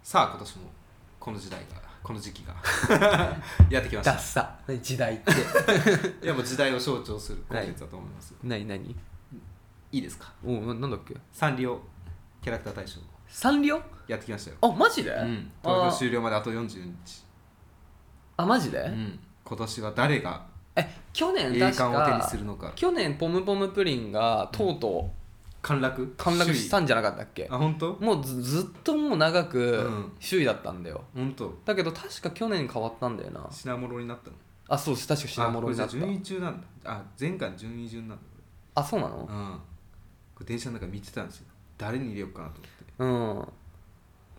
さあ今年もこの時代がこの時期がやってきました。 ダッサ時代っていやもう時代を象徴するコンテンツだと思いますよ。 何いいですか。 なんだっけ、 サンリオキャラクター大賞サンリオやってきましたよ。 あマジで、 投票終了まであと40日。 マジで、 今年は誰が去年栄確冠を手にかするのか。 去年ポムポムプリンがとうとう陥落したんじゃなかったっけ。 あ本当？ もうずっともう長く首位だったんだよ、 本当。 だけど確か去年変わったんだよな。 品物になったの。 あそう確か品物になった。 順位中なんだ。前回の順位順なんだ。 そうなの。 これ電車の中見てたんですよ。誰に入れようかなと思って。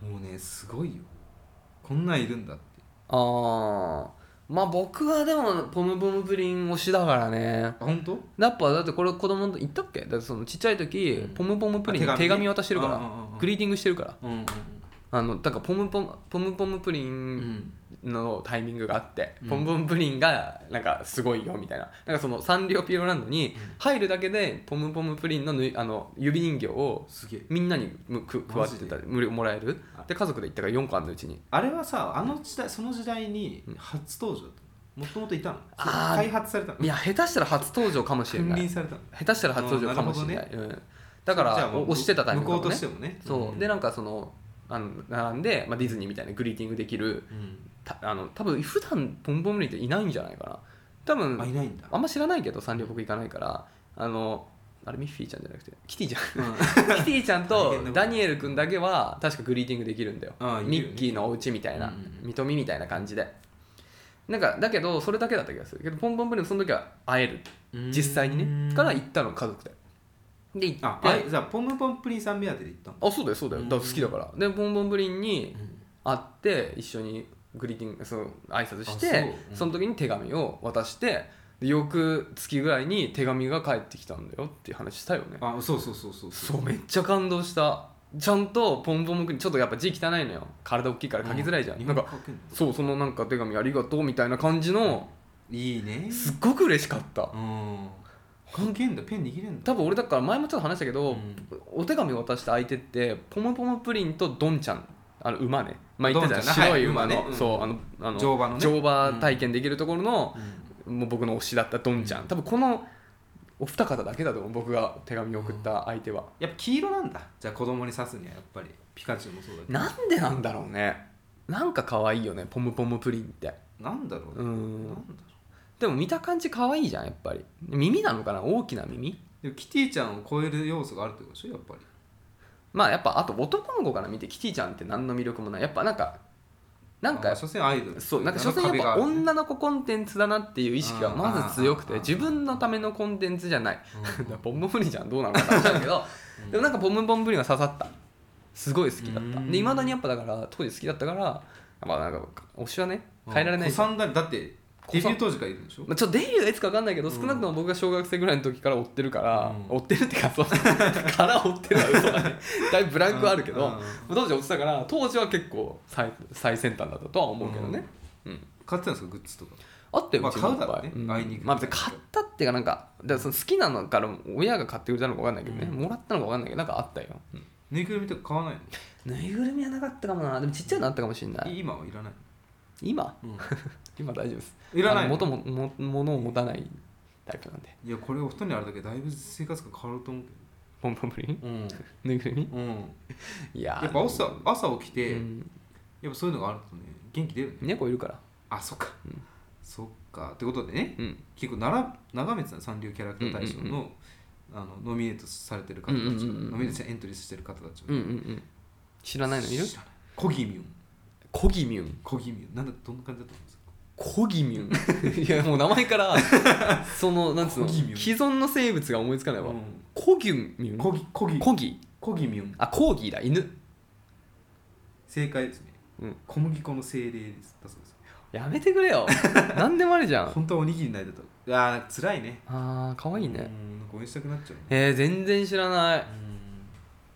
もうねすごいよ。こんなんいるんだって。 まあ僕はでもポムポムプリン推しだからね。 本当？ やっぱだってこれ子供と言ったっけ。だってそのちっちゃい時、ポムポムプリンに手紙渡してるから、グリーティングしてるから、だからポムポムプリンのタイミングがあって、ポムポムプリンがなんかすごいよみたいな、なんかそのサンリオピューロランドに入るだけでポムポムプリンの指人形をみんなに配ってたりもらえるで、家族で行ったから4個あるのうちに。 あれはさ、その時代に初登場だったの？もともといたの？開発されたの？ いや下手したら初登場かもしれない。 君臨されたの？ 下手したら初登場かもしれない、だから推してたタイミング向こうとしてもね。 そうでなんかその並んで、ディズニーみたいなグリーティングできる、多分普段ポンポンプリンっていないんじゃないかな多分。 いないんだ。 あんま知らないけどサンリオ僕行かないから、あれミッフィーちゃんじゃなくてキティちゃん、キティちゃんとダニエル君だけは確かグリーティングできるんだよ。ミッキーのお家みたいな、ミトミみたいな感じで、なんかだけどそれだけだった気がするけど、ポンポンプリンその時は会える、実際にねから行ったの家族で。で行ってじゃあポムポムプリンさん目当てで行ったの？ そうだよそうだよ、だから好きだから。でポンポンプリンに会って一緒にグリーティング挨拶して、その時に手紙を渡して、で翌月ぐらいに手紙が返ってきたんだよっていう話したよね。 そうめっちゃ感動した。ちゃんとポンポンプリンちょっとやっぱ字汚いのよ、体大きいから書きづらいじゃん、なんかそのなんか手紙ありがとうみたいな感じの、 いいね、 すっごく嬉しかった。 書けんだ、ペン握れんだ。 多分俺だから前もちょっと話したけど、お手紙を渡した相手ってポムポムプリンとドンちゃん、馬ね、言ってたじゃん、白い馬の、そう乗馬のね、乗馬体験できるところの、もう僕の推しだったドンちゃん、多分このお二方だけだと思う、僕が手紙を送った相手は。 やっぱ黄色なんだ。じゃあ子供に刺すにはやっぱりピカチュウもそうだけど。 なんでなんだろうね。なんか可愛いよねポムポムプリンって。 なんだろう。 でも見た感じ可愛いじゃんやっぱり。耳なのかな、大きな耳。 でもキティちゃんを超える要素があるってことでしょやっぱり。 やっぱあと男の子から見てキティちゃんって何の魅力もない。やっぱなんか所詮アイドル。 そう、なんか所詮やっぱ女の子コンテンツだなっていう意識がまず強くて、自分のためのコンテンツじゃない。ポムポムプリンちゃんどうなのかなってだけどでもなんかポムポムプリンが刺さった。すごい好きだった。で未だにやっぱだから当時好きだったから、なんか推しはね変えられない。 子さんだってデビュー当時からいるでしょ。 ちょっとデビューがいつか分かんないけど、少なくとも僕が小学生ぐらいの時から追ってるから、追ってるってかから追ってるは嘘だねだいぶブランクはあるけど、当時追ってたから当時は結構最先端だったとは思うけどね。 買ってたんですかグッズとか。 あってうち買うだろうね、買いに行く。 別に買ったっていうか、なんかだから好きなのから親が買ってくれたのか分かんないけどね、もらったのか分かんないけどなんかあったよ。 ぬいぐるみとか買わないの？ ぬいぐるみはなかったかもな。でもちっちゃいのあったかもしれない。 今はいらない。 今大丈夫です。 いらない。 物を持たないタイプなんで。 いやこれお二人にあるだけだいぶ生活が変わると思うけど。 ポンポンプリン？ぬいぐるみ？いややっぱ朝起きて、やっぱそういうのがあるとね元気出るね。 猫いるから。 そっか。そっかってことでね、結構眺めてたサンリオキャラクター大賞のノミネートされてる方たち、ノミネートしてエントリーしてる方たち、 知らないのいる？ コギミュン。 コギミュン。 どんな感じだと思うんですか？ コギミュンいやもう名前からそのなんつうの既存の生物が思いつかないわ。コギミュン。コギミュン。 コーギーだ、犬。 正解ですね。小麦粉の精霊です。だそうです。 やめてくれよ何でもありじゃん。 本当はおにぎりになると。辛いね。 かわいいね。 応援したくなっちゃう。 全然知らない。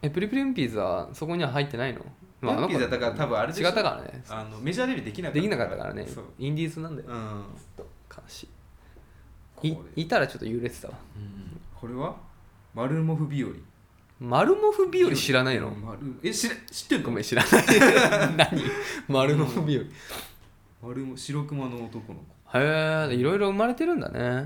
プリプリンピーズはそこには入ってないの？ プリンピーズだから多分あれでしょ。 違ったからね。 メジャーデビューできなかったからね。インディーズなんだよ。悲しい。いたらちょっと揺れてたわ。 これはマルモフ日和。 マルモフ日和知らないの？ 知ってんの？ ごめん知らない何マルモフ日和。 マルモ白熊の男の子。へえ、いろいろ生まれてるんだね。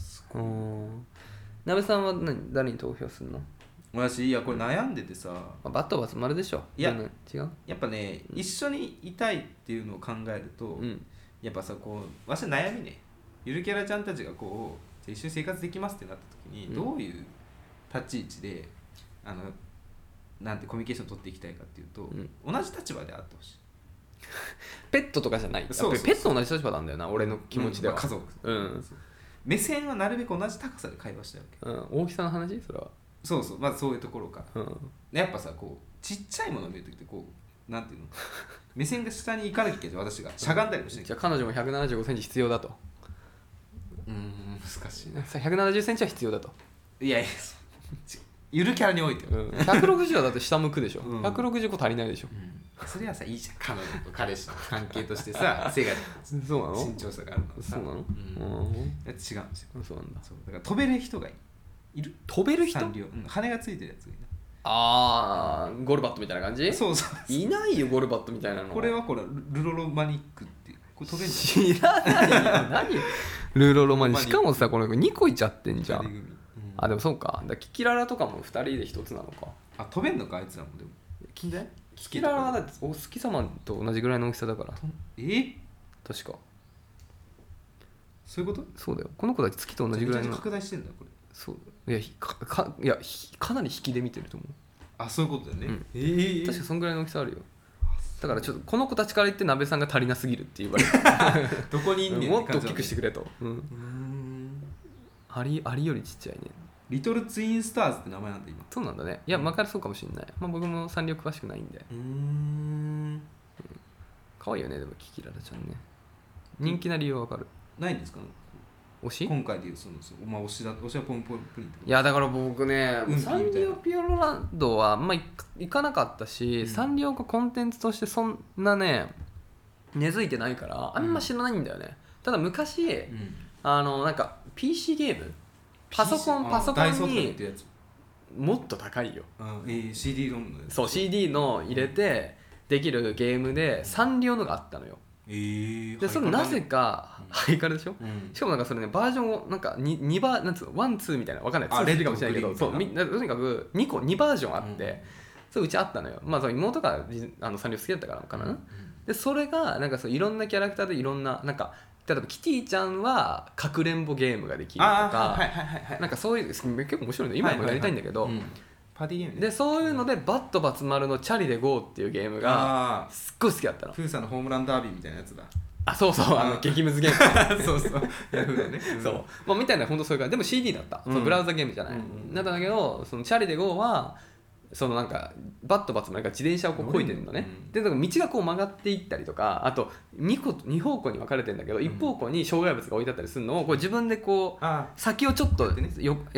なべさんは誰に投票するの？ 私いやこれ悩んでてさ、 バットバツ丸でしょ。 いや違う、 やっぱね一緒にいたいっていうのを考えると、やっぱさこう私悩みね、ゆるキャラちゃんたちがこう一緒に生活できますってなった時に、どういう立ち位置でなんてコミュニケーションを取っていきたいかっていうと、同じ立場であってほしい。 ペットとかじゃない。そうペット同じ立場なんだよな、俺の気持ちでは。 家族、目線はなるべく同じ高さで会話したいわけ。大きさの話それは。 そうそう、まずそういうところから、やっぱさこうちっちゃいものを見るときってこうなんていうの目線が下に行かなきゃいけない、私がしゃがんだりもしない。 じゃあ彼女も175センチ必要だと。 難しいな。 170センチは必要だと。 いやいやゆるキャラにおいて、 160はだって下向くでしょ。160個足りないでしょ。 それはさいいじゃん、彼女と彼氏の関係としてさ背がそうなの身長差があるのさ。 そうなの？ 違うんですよ。 そうなんだ。 だから飛べる人がいる。 飛べる人？ 羽がついてるやつがいる。 ゴルバットみたいな感じ？ そうそう。 いないよゴルバットみたいなの。 これはルロロマニックってこれ飛べんの？ 知らないよ。何？ルロロマニック。しかもさこれ2個いちゃってんじゃん。でもそうか。キキララとかも2人で1つなのか。 飛べんのかあいつらも。でもキキララはだってお好き様と同じぐらいの大きさだから。確か。 そういうこと？ そうだよ。この子たち月と同じぐらいの。 拡大してんだこれ。 そう。いやかなり引きで見てると思う。 そういうことだよね。 確かそんぐらいの大きさあるよ。だからちょっとこの子たちから言って鍋さんが足りなすぎるって言われる。 どこにいんねん。 もっと大きくしてくれと。アリよりちっちゃいね。 リトルツインスターズって名前なんだ今。 そうなんだね。いや、からそうかもしれない。僕もサンリオ詳しくないんで。可愛いよね、でもキキララちゃんね。人気な理由はわかる。 ないんですか？ 推し？ 今回でいう推しはポンポンプリント。 いやだから僕ね、サンリオピューロランドは行かなかったし、サンリオがコンテンツとしてそんなね根付いてないからあんま知らないんだよね。ただ昔、なんか PC ゲームパソコンにもっと高いよ。 CD ロムのやつ。 そう CD の入れてできるゲームでサンリオのがあったのよ。でそれなぜかハイカルでしょ、しかもなんかそれねバージョンをなんか2バーなんつうのワンツーみたいなわかんない2かもしれないけど、そうとにかく2バージョンあって、それうちあったのよ。その妹がサンリオ好きだったからかな、でそれがなんかそういろんなキャラクターでいろんななんか例えばキティちゃんはかくれんぼゲームができるとか、なんかそういう結構面白いの今もやりたいんだけど、 パーティーゲームでそういうのでバットバツ丸のチャリで GO っていうゲームがすっごい好きだったの。 プーさんのホームランダービーみたいなやつだ。 そう激ムズゲームそうそうヤフーだね。 そうみたいな本当そういう感じでも CD だった、そのブラウザゲームじゃない、なんだけどそのチャリで GO はそのなんかバットバツ丸が自転車をこう漕いでるのね、で道がこう曲がっていったりとか、あと2方向に分かれてるんだけど、一方向に障害物が置いてあったりするのをこう自分でこう先をちょっとクリ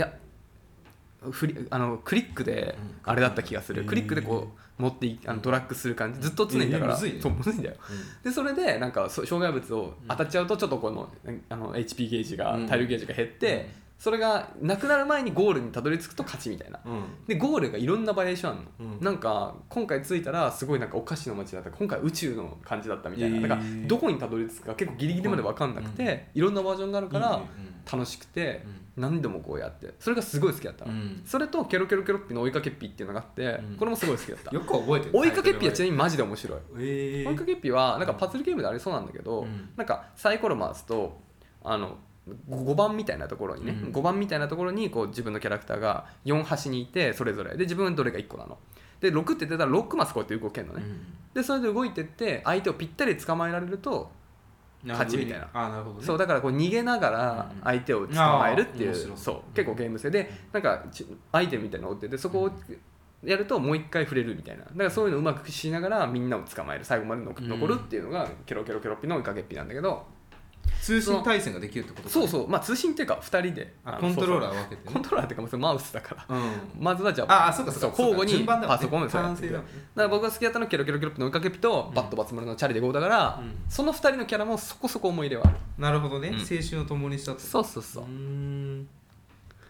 ックであれだった気がする、クリックでこう持ってドラッグする感じ、ずっと常にだからそうむずいんだよ、でそれでなんか障害物を当たっちゃうとちょっとこのHP ゲージが体力ゲージが減って、それがなくなる前にゴールにたどり着くと勝ちみたいな、でゴールがいろんなバリエーションあるの、なんか今回着いたらすごいなんかお菓子の街だった、今回宇宙の感じだったみたいな、だからどこにたどり着くか結構ギリギリまで分かんなくて、いろんなバージョンがあるから楽しくて何度もこうやって、それがすごい好きだったの、それとケロケロケロッピの追いかけっぴっていうのがあって、これもすごい好きだった。 よく覚えてる。 追いかけっぴはちなみにマジで面白い。追いかけっぴはなんかパズルゲームでありそうなんだけど、なんかサイコロ回すと5番みたいなところにね、5番みたいなところにこう自分のキャラクターが4端にいて、それぞれで自分はどれが1個なので、6って出たら6マスこうやって動けるのね、でそれで動いてって相手をぴったり捕まえられると勝ちみたいな。 なるほどね。 そうだからこう逃げながら相手を捕まえるっていう、そう結構ゲーム性でなんかアイテムみたいなのを追ってて、そこをやるともう一回触れるみたいな、だからそういうのをうまくしながらみんなを捕まえる、最後まで残るっていうのがケロケロケロッピの追いかけっぴなんだけど、 通信対戦ができるってことか、 ね、そう通信っていうか2人でコントローラーを分けて、ね、 コントローラーっていうかマウスだから、まずはじゃそう交互にパソコンでそうやってる、だから僕が好きだったのはケロケロケロッピの追いかけっぴとバットバツ丸のチャリで GO だから、その2人のキャラもそこそこ思い入れはある。 なるほどね、青春を共にしたって。 そう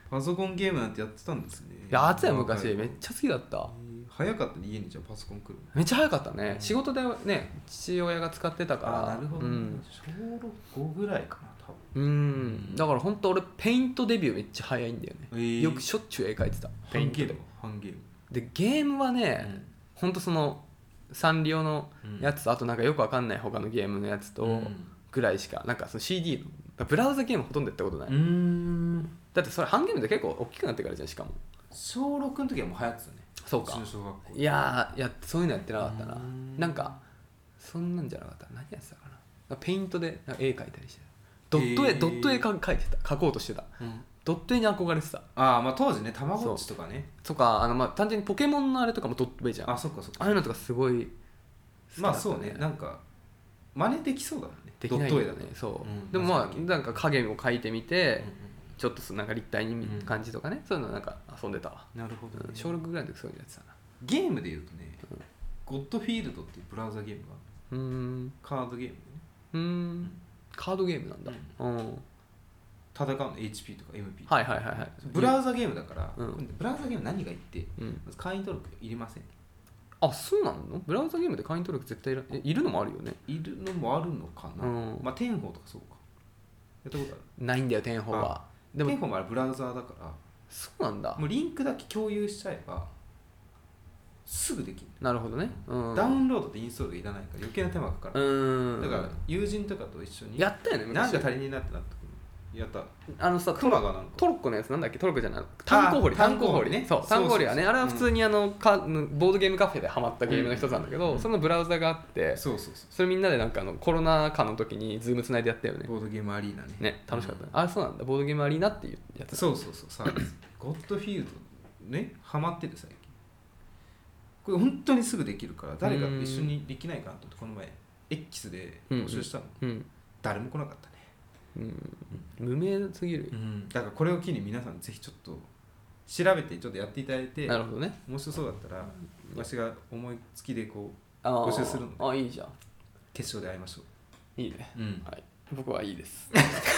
パソコンゲームなんてやってたんですね。 いやあつや昔めっちゃ好きだった。 早かったね、家にじゃあパソコン来るの。 めっちゃ早かったね、仕事でね父親が使ってたから。 なるほど、ね、小5ぐらいかな多分。だから本当俺ペイントデビューめっちゃ早いんだよね、よくしょっちゅう絵描いてた。ペイントで半ゲームでゲームはね、ほんとそのサンリオのやつと、あとなんかよくわかんない他のゲームのやつとぐらいしか、なんかその CD のブラウザゲームほとんどやったことない。だってそれ半ゲームで結構大きくなってからじゃん。しかも小6の時はもう流行ってたね。 そうか。いやそういうのやってなかったな。なんかそんなんじゃなかった。何やってたかな。ペイントで絵描いたりしてドット絵描いてた。描こうとしてた、ドット絵に憧れてた。 まあ当時ね、たまごっちとかね、 とかまあ単純にポケモンのあれとかもドット絵じゃん。 そっかそっか。 ああいうのとかすごい好きだったね。 まあそうね、なんか真似できそうだもんね。 できないよね。そう、でもまあなんか影を描いてみて、ちょっとなんか立体に感じとかね、そういうのなんか遊んでたわ。 なるほど、ね、 小6ぐらいの時そういうのやってたな。 ゲームでいうとね、ゴッドフィールドっていうブラウザゲームがカードゲームでね。 カードゲームなんだ。 戦うの HP とか MP とか。はいはいはいはい。 ブラウザゲームだから、ブラウザゲーム何がいって、まず会員登録いりません。 あ、そうなの？ブラウザゲームで会員登録絶対いるのもあるよね。 いるのもあるのかな。まあテンホーとかそうか。やったことある？ ないんだよテンホーは。 でもテンホーもあれブラウザーだから。 そうなんだ。 もうリンクだけ共有しちゃえばすぐできる。 なるほどね。 ダウンロードとインストールがいらないから余計な手間がかかる。だから友人とかと一緒にやったよね。 なんか足りねえなってなった時にやった。 さ、トロッコのやつなんだっけ？トロッコじゃない、炭鉱掘りね。そう、炭鉱掘りはね、あれは普通にボードゲームカフェでハマったゲームの一つなんだけど、そのブラウザがあって、それみんなでなんかコロナ禍の時にズームつないでやったよね。 ボードゲームアリーナね。 楽しかった。あ、そうなんだ。ボードゲームアリーナっていうやつ。 そうサービス。ゴッドフィールドね、ハマってて最近。これ本当にすぐできるから誰かと一緒にできないかなと思ってこの前 X で募集したの。誰も来なかったね。 無名すぎる。 だからこれを機に皆さんぜひちょっと調べてちょっとやっていただいて、 なるほどね。 面白そうだったら私が思いつきでこう募集するので、 いいじゃん。 決勝で会いましょう。いいね。はい。僕はいいです。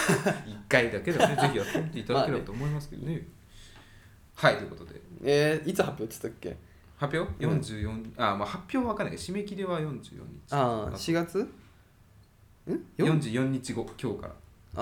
1回だけでもね、ぜひやってみていただければと思いますけどね。はい、ということで。 いつ発表って言ったっけ？ 発表 ?44、まあ発表は分かんないけど、締め切りは44日。 4月 ？44日後、今日から。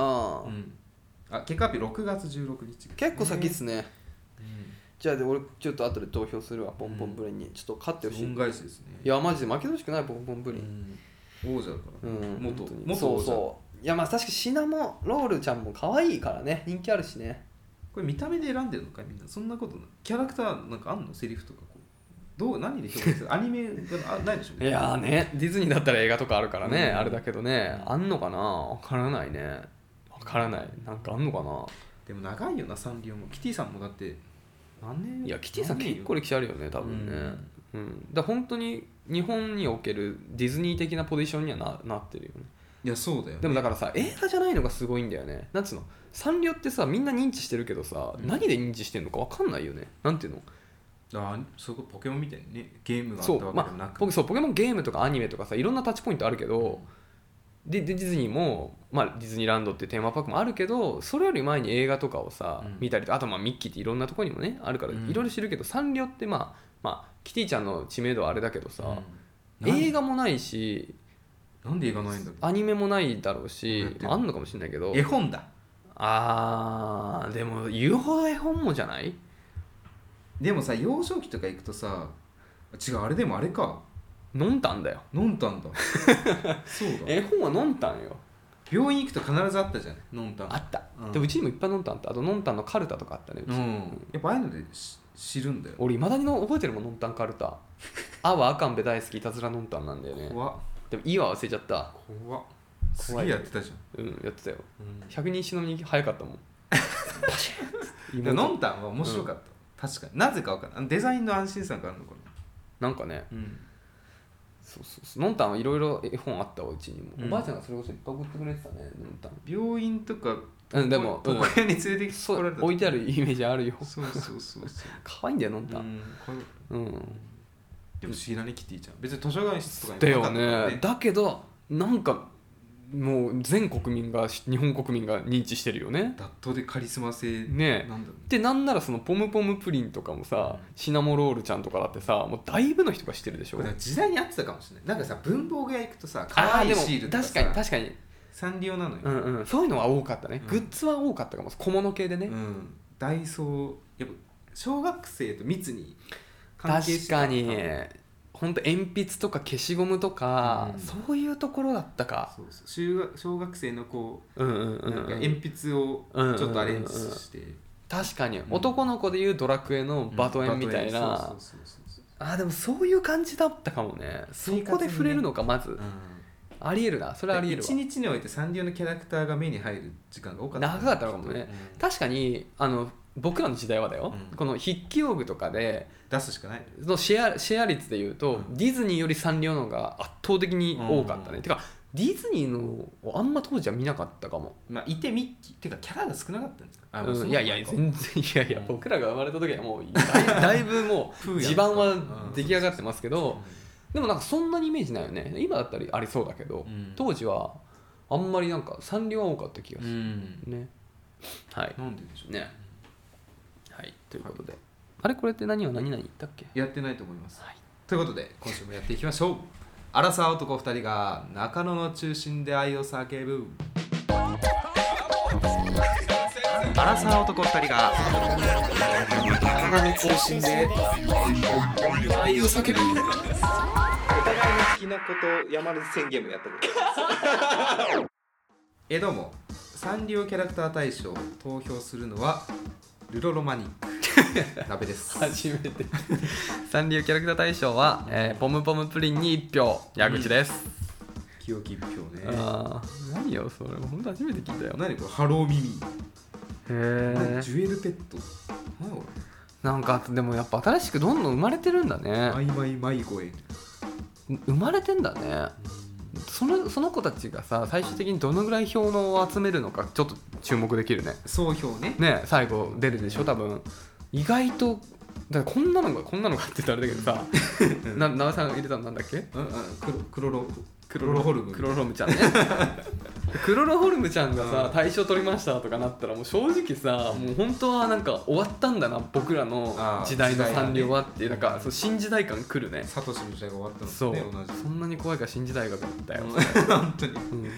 結果発表6月16日。 結構先っすね。じゃあ俺ちょっと後で投票するわ、ポンポンプリンに。ちょっと勝ってほしい。 恩返しですね。 いやマジで負けてほしくない、ポンポンプリン。 王者だから元王者。いやまあ確かにシナモロールちゃんも可愛いからね、人気あるしね。 これ見た目で選んでるのかみんな。そんなことない。キャラクターなんかあんの？セリフとか何で評価する？アニメがないでしょ。 いやね、ディズニーだったら映画とかあるからね、あれだけどね、あんのかな？わからないね。わからない。なんかあんのかな？ でも長いよな、サンリオも。キティさんもだって何年？ いやキティさん結構歴史あるよね、多分ね。だから本当に日本におけるディズニー的なポジションには なってるよね。 いやそうだよ、ね、 でもだからさ、映画じゃないのがすごいんだよね。なんつうの、サンリオってさ、みんな認知してるけどさ、何で認知してんのか分かんないよね。なんていうの、 そういうこと。ポケモンみたいにね、ゲームがあったわけでもなく、 ポケモンゲームとかアニメとかさ、いろんなタッチポイントあるけど、でディズニーも、ディズニーランドっていうテーマパークもあるけど、それより前に映画とかをさ、見たりと、あとミッキーっていろんなところにもねあるから、いろいろ知るけど、サンリオってキティちゃんの知名度はあれだけどさ、映画もないし、 なんで映画ないんだろう。 アニメもないだろうし、あんのかもしれないけど、 絵本だ。 でも言うほど絵本もじゃない？ でもさ、幼少期とか行くとさ、違う、あれでもあれか、 のんたんだよ。 のんたんだ。そうだ。 絵本はのんたんよ。 病院行くと必ずあったじゃん、のんたん。 あった。でうちにもいっぱいのんたんあった。あとのんたんのカルタとかあったね。 やっぱああいうので知るんだよ。 俺いまだに覚えてるもん、のんたんカルタ。あはあかんべ大好きいたずらのんたんなんだよね。 怖っ。 でもいいは忘れちゃった。 怖っ。すげえやってたじゃん。 やってたよ。100人忍びに早かったもん。パシッ。のんたんは面白かった。確かに。なぜかわかんない。デザインの安心さがあるのかな。なんかね。そうのんたんはいろいろ絵本あったわ、うちにも。おばあちゃんがそれこそいっぱい送ってくれてたね、のんたん。 病院とかでも床屋に連れてきて置いてあるイメージあるよ。 そう可愛いんだよ、のんたん。 でも不思議なね、キティちゃん。別に図書館室とかにだよね。だけどなんかもう全国民が日本国民が認知してるよね。 ダットでカリスマ性ねなんだろう。 でなんならそのポムポムプリンとかもさ、シナモロールちゃんとかだってさもうだいぶの人が知ってるでしょ。 だから時代に合ってたかもしれない。なんかさ文房具屋行くとさ可愛いシールとかさ、 確かにサンリオなのよ、 そういうのは多かったね、グッズは多かったかも。小物系でね、 ダイソーやっぱ小学生と密に関係してた。 確かにほんと鉛筆とか消しゴムとか、そういうところだったか。 そう小学生のこう、なんか鉛筆をちょっとアレンジして、 確かに、男の子でいうドラクエのバトエンみたいな、でもそういう感じだったかもね。そこで触れるのかまず、ありえるな。それはありえるわ。 一日においてサンリオのキャラクターが目に入る時間が多かった、 長かったのかもね、確かに僕らの時代はだよ、この筆記用具とかで出すしかないのシェア率でいうと、ディズニーよりサンリオの方が圧倒的に多かったね、てかディズニーのあんま当時は見なかったかも。 いてミッキーっていうかキャラが少なかったんですか。 いや全然いや僕らが生まれた時はもうだいぶもう地盤は出来上がってますけど、でもなんかそんなにイメージないよね。今だったらありそうだけど、当時はあんまりなんかサンリオは多かった気がする、ね。はい。 なんででしょうね。はい、ということで、あれこれって何々言ったっけ。 やってないと思います、ということで今週もやっていきましょう。アラサー男2人が中野の中心で愛を叫ぶ。アラサー男2人が中野の中心で愛を叫ぶ。お互いの好きなこと山根宣言もやったことですどうも、サンリオキャラクター大賞投票するのはルロロマニック鍋です。 初めてサンリオキャラクター大賞は、ポムポムプリンに1票矢口です、 清き1票ね。 何よそれ、本当初めて聞いたよ。 何これ、ハローミミ。 へえ。 ジュエルペット。何これ。 なんかでもやっぱ新しくどんどん生まれてるんだね。 マイマイマイ声。 生まれてんだね。その子たちがさ最終的にどのぐらい票を集めるのかちょっと注目できるね。 総票ね。 ね、最後出るでしょ多分。意外とだからこんなのがって言ったらあれだけどさなおさんが入れたのなんだっけ。 クロロホルム。 クロロホルムちゃんねクロロホルムちゃんがさ大賞取りましたとかなったらもう正直さ、もう本当はなんか終わったんだな僕らの時代のサンリオはっていう、なんかそう新時代感来るね。 サトシの時代が終わったのね。 そう同じ。 そんなに怖いから新時代がだったよ本当に。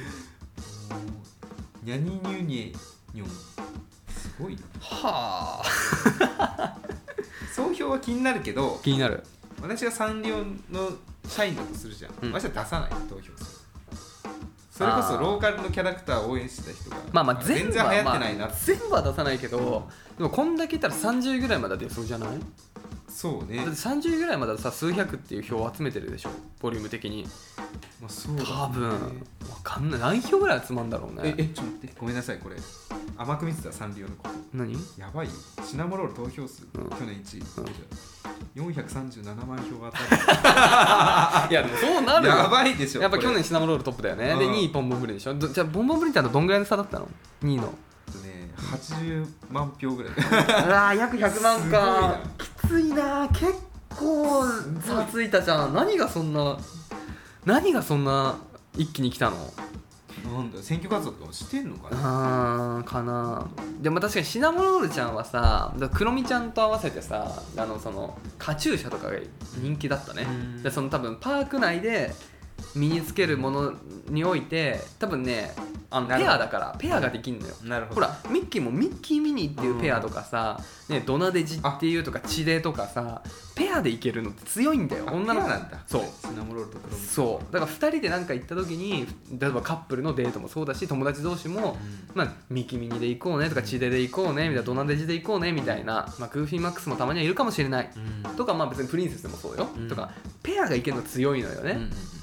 ニャニニュニェニョンすごいな。 はあ総評は気になるけど、 気になる。 私がサンリオの社員だとするじゃん、私は出さない投票する。それこそローカルのキャラクターを応援してた人が全然流行ってないなって、 全部は出さないけど、でもこんだけいったら30位ぐらいまで出そうじゃない。 そうね。だって30位ぐらいまでさ数百っていう票を集めてるでしょボリューム的に。 そうだね、 多分わかんない。何票ぐらい集まるんだろうね。 ちょっと待って、ごめんなさい、これ甘く見てたサンリオのこと。 何やばいよ。シナモロール投票数、去年1位、437万票当たる。 いやでもそうなるよ。 やばいでしょ。 やっぱ去年シナモロールトップだよね。で2位ボンボンブリンでしょ。じゃあボンボンブリンってどんぐらいの差だったの。2位の 80万票ぐらい。 うわ約100万か。きついな。結構差ついたじゃん。何がそんな一気に来たの。 なんだ選挙活動とかもしてんのかな。 かな。でも確かにシナモロールちゃんはさクロミちゃんと合わせてさそのカチューシャとかが人気だったね。でその多分パーク内で身につけるものにおいて多分ねペアだからペアができんのよ。 なるほど。 ほらミッキーもミッキーミニっていうペアとかさ、ね、ドナデジっていうとかチデとかさペアでいけるのって強いんだよ。女の子なんだ。 そうシナモロールとクロミ。 そうだから2人で何か行った時に例えばカップルのデートもそうだし友達同士も、ミキミニで行こうねとかチデで行こうねみたいなドナデジで行こうねみたいな、グーフィーマックスもたまにはいるかもしれない、とか別にプリンセスでもそうよ、とかペアがいけるの強いのよね。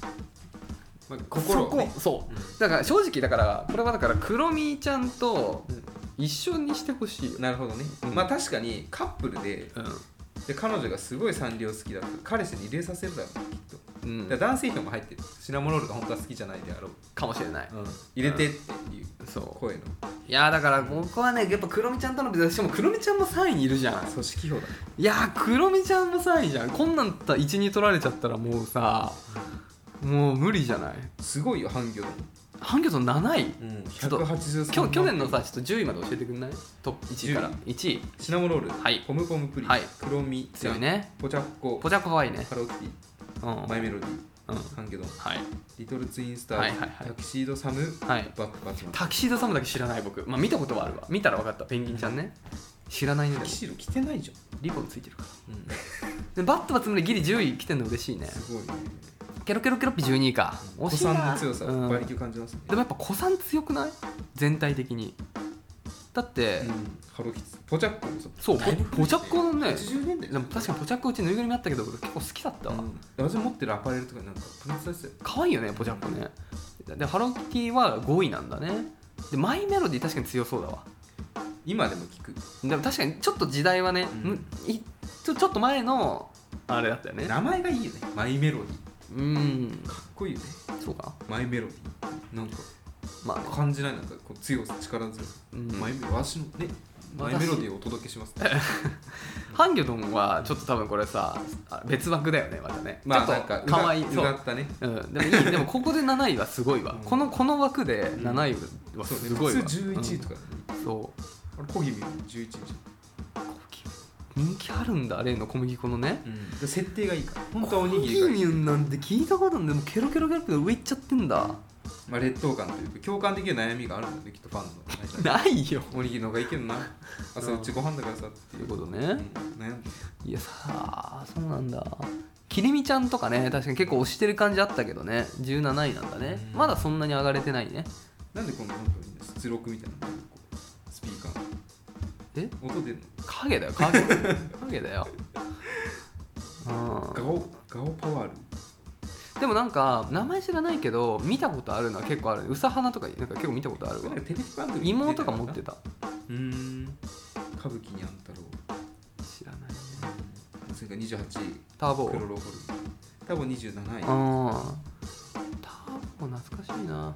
心をね。 そうだから正直だからこれはだからクロミちゃんと一緒にしてほしいよ。 なるほどね。確かにカップルで、で彼女がすごいサンリオ好きだったら彼氏に入れさせるだろうきっと。だから男性票も入ってる。シナモロールが本当は好きじゃないであろうかもしれない、 入れてっていう声の。 いやだから僕はねやっぱクロミちゃんとのしかもクロミちゃんも3位にいるじゃん。 組織票だね。 いやクロミちゃんも3位じゃん。こんなん1、2取られちゃったらもうさ、もう無理じゃない。 すごいよ。ハンギョドンハンギョドン7位、 183 去年のさちょっと10位まで教えてくんない？トップ1位から1位シナモロール、 はい、 ポムポムプリン、 はい、 黒蜜強いね、 ポチャッコかわいいね、 ハローキティ、マイメロディー、ハンギョドン、はい、リトルツインスターズ、タキシードサム、バックバツマン。タキシードサムだけ知らない僕、まあ見たことはあるわ、見たら分かった、ペンギンちゃんね、知らないね。タキシード着てないじゃん、リボンついてるから、でバットバツマンでギリ10位来てんの嬉しいね。すごいね。ケロケロケロッピ12位か。 古参の強さ、馬力感じますね。 でもやっぱ古参強くない？全体的に。だって、 ハロキツ、ポチャッコもそう、ポチャッコのね、 80年代でも確かにポチャッコうちぬいぐるみあったけど俺結構好きだったわ。 私持ってるアパレルとかなんかプリントさせて可愛いよね、ポチャッコね。でハロキティは5位なんだね。でマイメロディ確かに強そうだわ。 今でも聞く。 でも確かにちょっと時代はね、ちょっと前のあれだったよね。 名前がいいよね、マイメロディ。かっこいいよね。 そうか。 マイメロディなんか、まあ感じない、なんかこう強さ、力強さ。私のね、マイメロディをお届けしますね。 ハンギョドンはちょっと多分これさ別枠だよね、またね。 まあなんか可愛い。 そうだったね。 でもいい。でもここで7位はすごいわ。この枠で7位はすごいわ。 普通11位とか。 そう。 あれコギミ11位じゃん。 人気あるんだ、例の小麦粉のね、 設定がいいから本当はおにぎりがいい。コギミュンなんて聞いたことない。でもケロケロケロケロ上行っちゃってんだ。 まあ劣等感というか共感できる悩みがあるんだね、きっとファンの。ないよ、 おにぎりの方がいいけどな、朝うちご飯だからさっていうことね。 悩んで。 いやさあ、そうなんだ。きりみちゃんとかね、確かに結構推してる感じあったけどね、17位なんだね。まだそんなに上がれてないね。 なんでこのなんかみんな出力みたいなスピーカー音出るの？ 影だよ、影だよ。 ガオパワール。 でもなんか名前知らないけど見たことあるのは結構ある。うさはなとかなんか結構見たことあるわ。 テレビ番組妹が持ってた。 歌舞伎にゃん太郎知らないね。 それから28位ターボクロロホルターボ27位。 ターボ懐かしいな。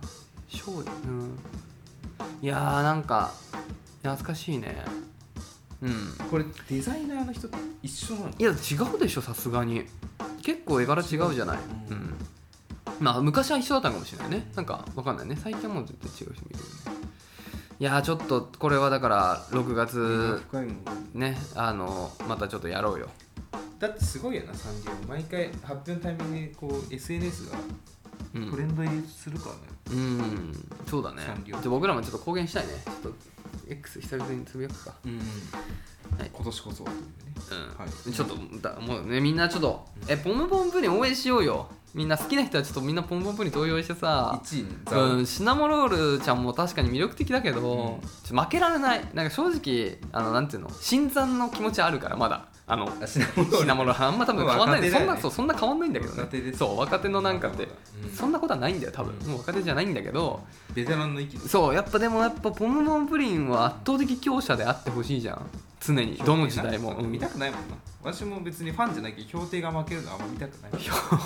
いやーなんか懐かしいね。 これデザイナーの人と一緒なの？ いや違うでしょ、さすがに。結構絵柄違うじゃない。まあ昔は一緒だったのかもしれないね。なんかわかんないね。最近はもう絶対違う人もいるよね。いやーちょっとこれはだから6月ね、またちょっとやろうよ。 だってすごいよな、サンリオ毎回発表のタイミングでこう SNS がトレンド入りするからね。 そうだね。じゃあ僕らもちょっと公言したいね。ちょっとX 久々につぶやくか。 今年こそというね。 ちょっともうね、みんなちょっとポムポムプリン応援しようよ。みんな好きな人はちょっとみんなポムポムプリン投票してさ、 1位にシナモロールちゃんも確かに魅力的だけど、負けられない。なんか正直なんていうの、新参の気持ちあるからまだ。シナモロールあんま多分変わんない。そんな変わんないんだけどね。そう、若手のなんかってそんなことはないんだよ多分。もう若手じゃないんだけど、 ベテランの域。 そう、やっぱポムポムプリンは圧倒的強者であってほしいじゃん。常にどの時代も見たくないもんな。私も別にファンじゃないけど評定が負けるのはあんま見たくない。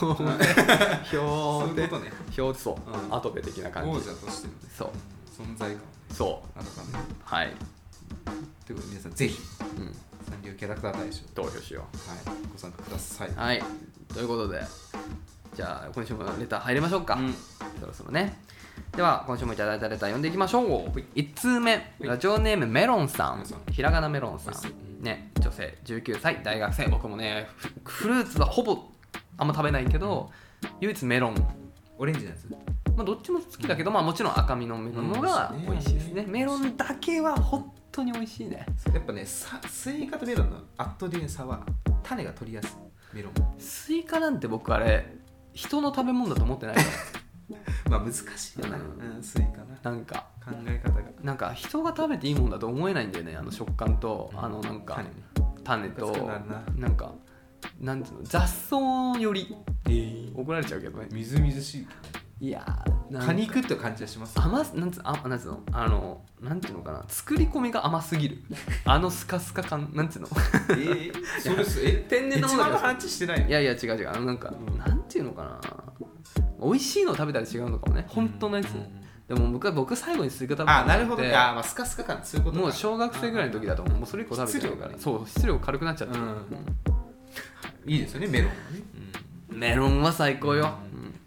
そういうことね。 そう、アトベ的な感じ。 王者としてのそう存在感。 そうなのかね。 はい。 ということで皆さんぜひサンリオキャラクター大賞投票しよう。ご参加ください。 はい。ということで、じゃあ今週もレター入りましょうか。そろそろね。では今週もいただいたレター読んでいきましょう。1通目、ラジオネームメロンさん、ひらがなメロンさんね、女性19歳大学生。僕もねフルーツはほぼあんま食べないけど、唯一メロン、 オレンジのやつ、 まあどっちも好きだけど、まあもちろん赤身のメロンのが美味しいですね。メロンだけは本当に美味しいね。 やっぱね、スイカとメロンの圧倒的な差は種が取りやすい。メロンスイカなんて僕あれ人の食べ物だと思ってないからまあ難しいよな、スイカな。なんか考え方がなんか人が食べていいもんだと思えないんだよね。食感となんか種となんかなんていうの、雑草より怒られちゃうけどね。 みずみずしい。 いや果肉って感じがします。 なんつうのなんていうのかな、作り込みが甘すぎる。スカスカ感、なんていうのそうです。 天然のもの一番の話してない。 いや違うなんかなんていうのかな、美味しいのを食べたら違うのかもね、本当のやつ。でも僕最後にスイカ食べたのなるほど。まあスカスカ感、そういうこと。 もう小学生ぐらいの時だと思う。もうそれ以降食べてるから。そう質量軽くなっちゃってる。いいいですよね、メロンはね。 メロンは最高よ。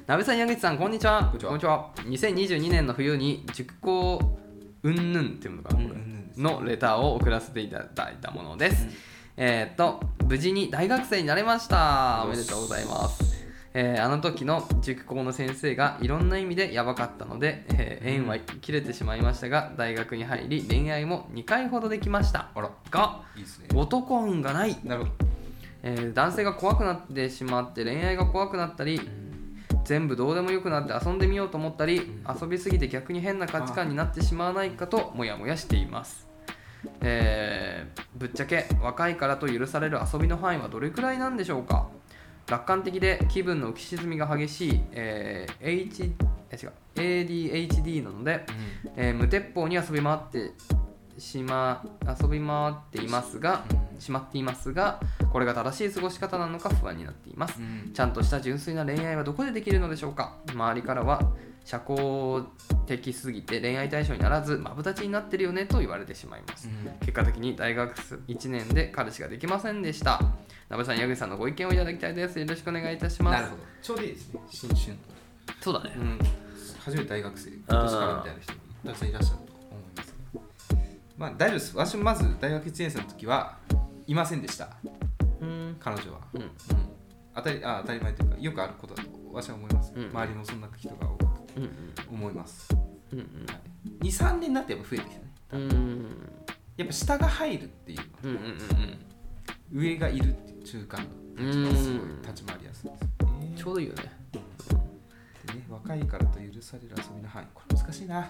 鍋さん、矢口さん、こんにちは。こんにちは。2022年の冬に塾講うんぬんっていうのかな、のレターを送らせていただいたものです。無事に大学生になれました。おめでとうございます。あの時の塾講の先生がいろんな意味でやばかったので、縁は切れてしまいましたが、大学に入り恋愛も2回ほどできました。がいいですね、男運がない。なるほど。男性が怖くなってしまって恋愛が怖くなったり、全部どうでもよくなって遊んでみようと思ったり、遊びすぎて逆に変な価値観になってしまわないかとモヤモヤしています。ぶっちゃけ若いからと許される遊びの範囲はどれくらいなんでしょうか。楽観的で気分の浮き沈みが激しい、ADHD なので、無鉄砲に遊び回っていますが、これが正しい過ごし方なのか不安になっています。ちゃんとした純粋な恋愛はどこでできるのでしょうか。周りからは社交的すぎて恋愛対象にならずマブダチになってるよねと言われてしまいます。結果的に大学1年で彼氏ができませんでした。鍋さん、矢口さんのご意見をいただきたいです。よろしくお願いいたします。 なるほど、ちょうどいいですね。新春、 そうだね、 初めて大学生、今年からみたいな人もたくさんいらっしゃると思いますが、まあ大丈夫です。私もまず大学1年生の時はいませんでした。彼女は、当たり前というかよくあることだと私は思います。周りもそんな人が多くて、思います。2、3年になってやっぱ増えてきたね。やっぱ下が入るっていう、上がいるっていう中間の立ちがすごい立ち回りやすいですね。 ちょうどいいよね。 でね、若いからと許される遊びの範囲、これ難しいな。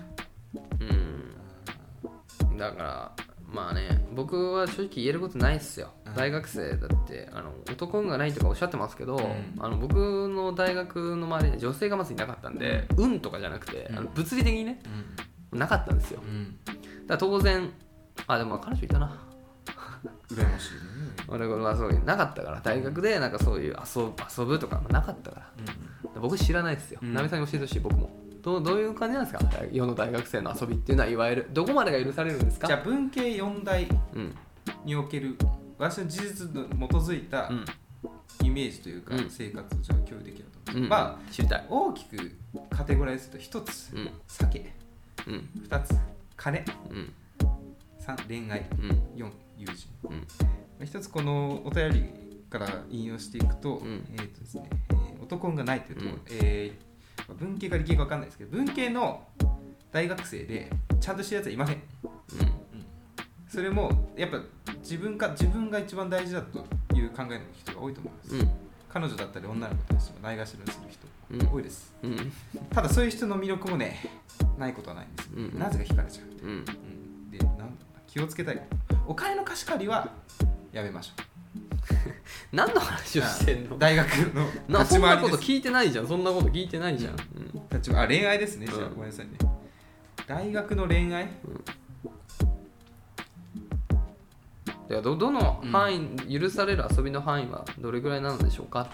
だからまあね、僕は正直言えることないっすよ。大学生だって男運がないとかおっしゃってますけど、僕の大学の周りで女性がまずいなかったんで、運とかじゃなくて、物理的にね、なかったんですよ。だから当然、でも彼女いたな。 羨ましいね。 俺はそういうなかったから、大学でなんかそういう遊ぶとかなかったから、僕知らないですよ。なべさんに教えてほしい。僕もどういう感じなんですか、世の大学生の遊びっていうのは。いわゆるどこまでが許されるんですか。 じゃあ文系4大における、私の事実に基づいたイメージというか、生活をじゃあ共有できると思う。まあ知りたい。大きくカテゴライズすると、1つ、酒、2つ金、3恋愛、4友人。1つこのお便りから引用していくと、ですね、男運がないというところ、文系か理系か分かんないですけど、文系の大学生でちゃんとしてるやつはいません。それもやっぱ自分が一番大事だという考えの人が多いと思います。彼女だったり女の子たちもないがしろにする人多いです。ただそういう人の魅力もね、ないことはないんですよ。なぜか惹かれちゃう。で、気をつけたい。お金の貸し借りはやめましょう。 何の話をしてんの。 大学の立ち回りです。 そんなこと聞いてないじゃん。 恋愛ですね。じゃあごめんなさいね。大学の恋愛、 どの範囲、許される遊びの範囲はどれぐらいなのでしょうかって。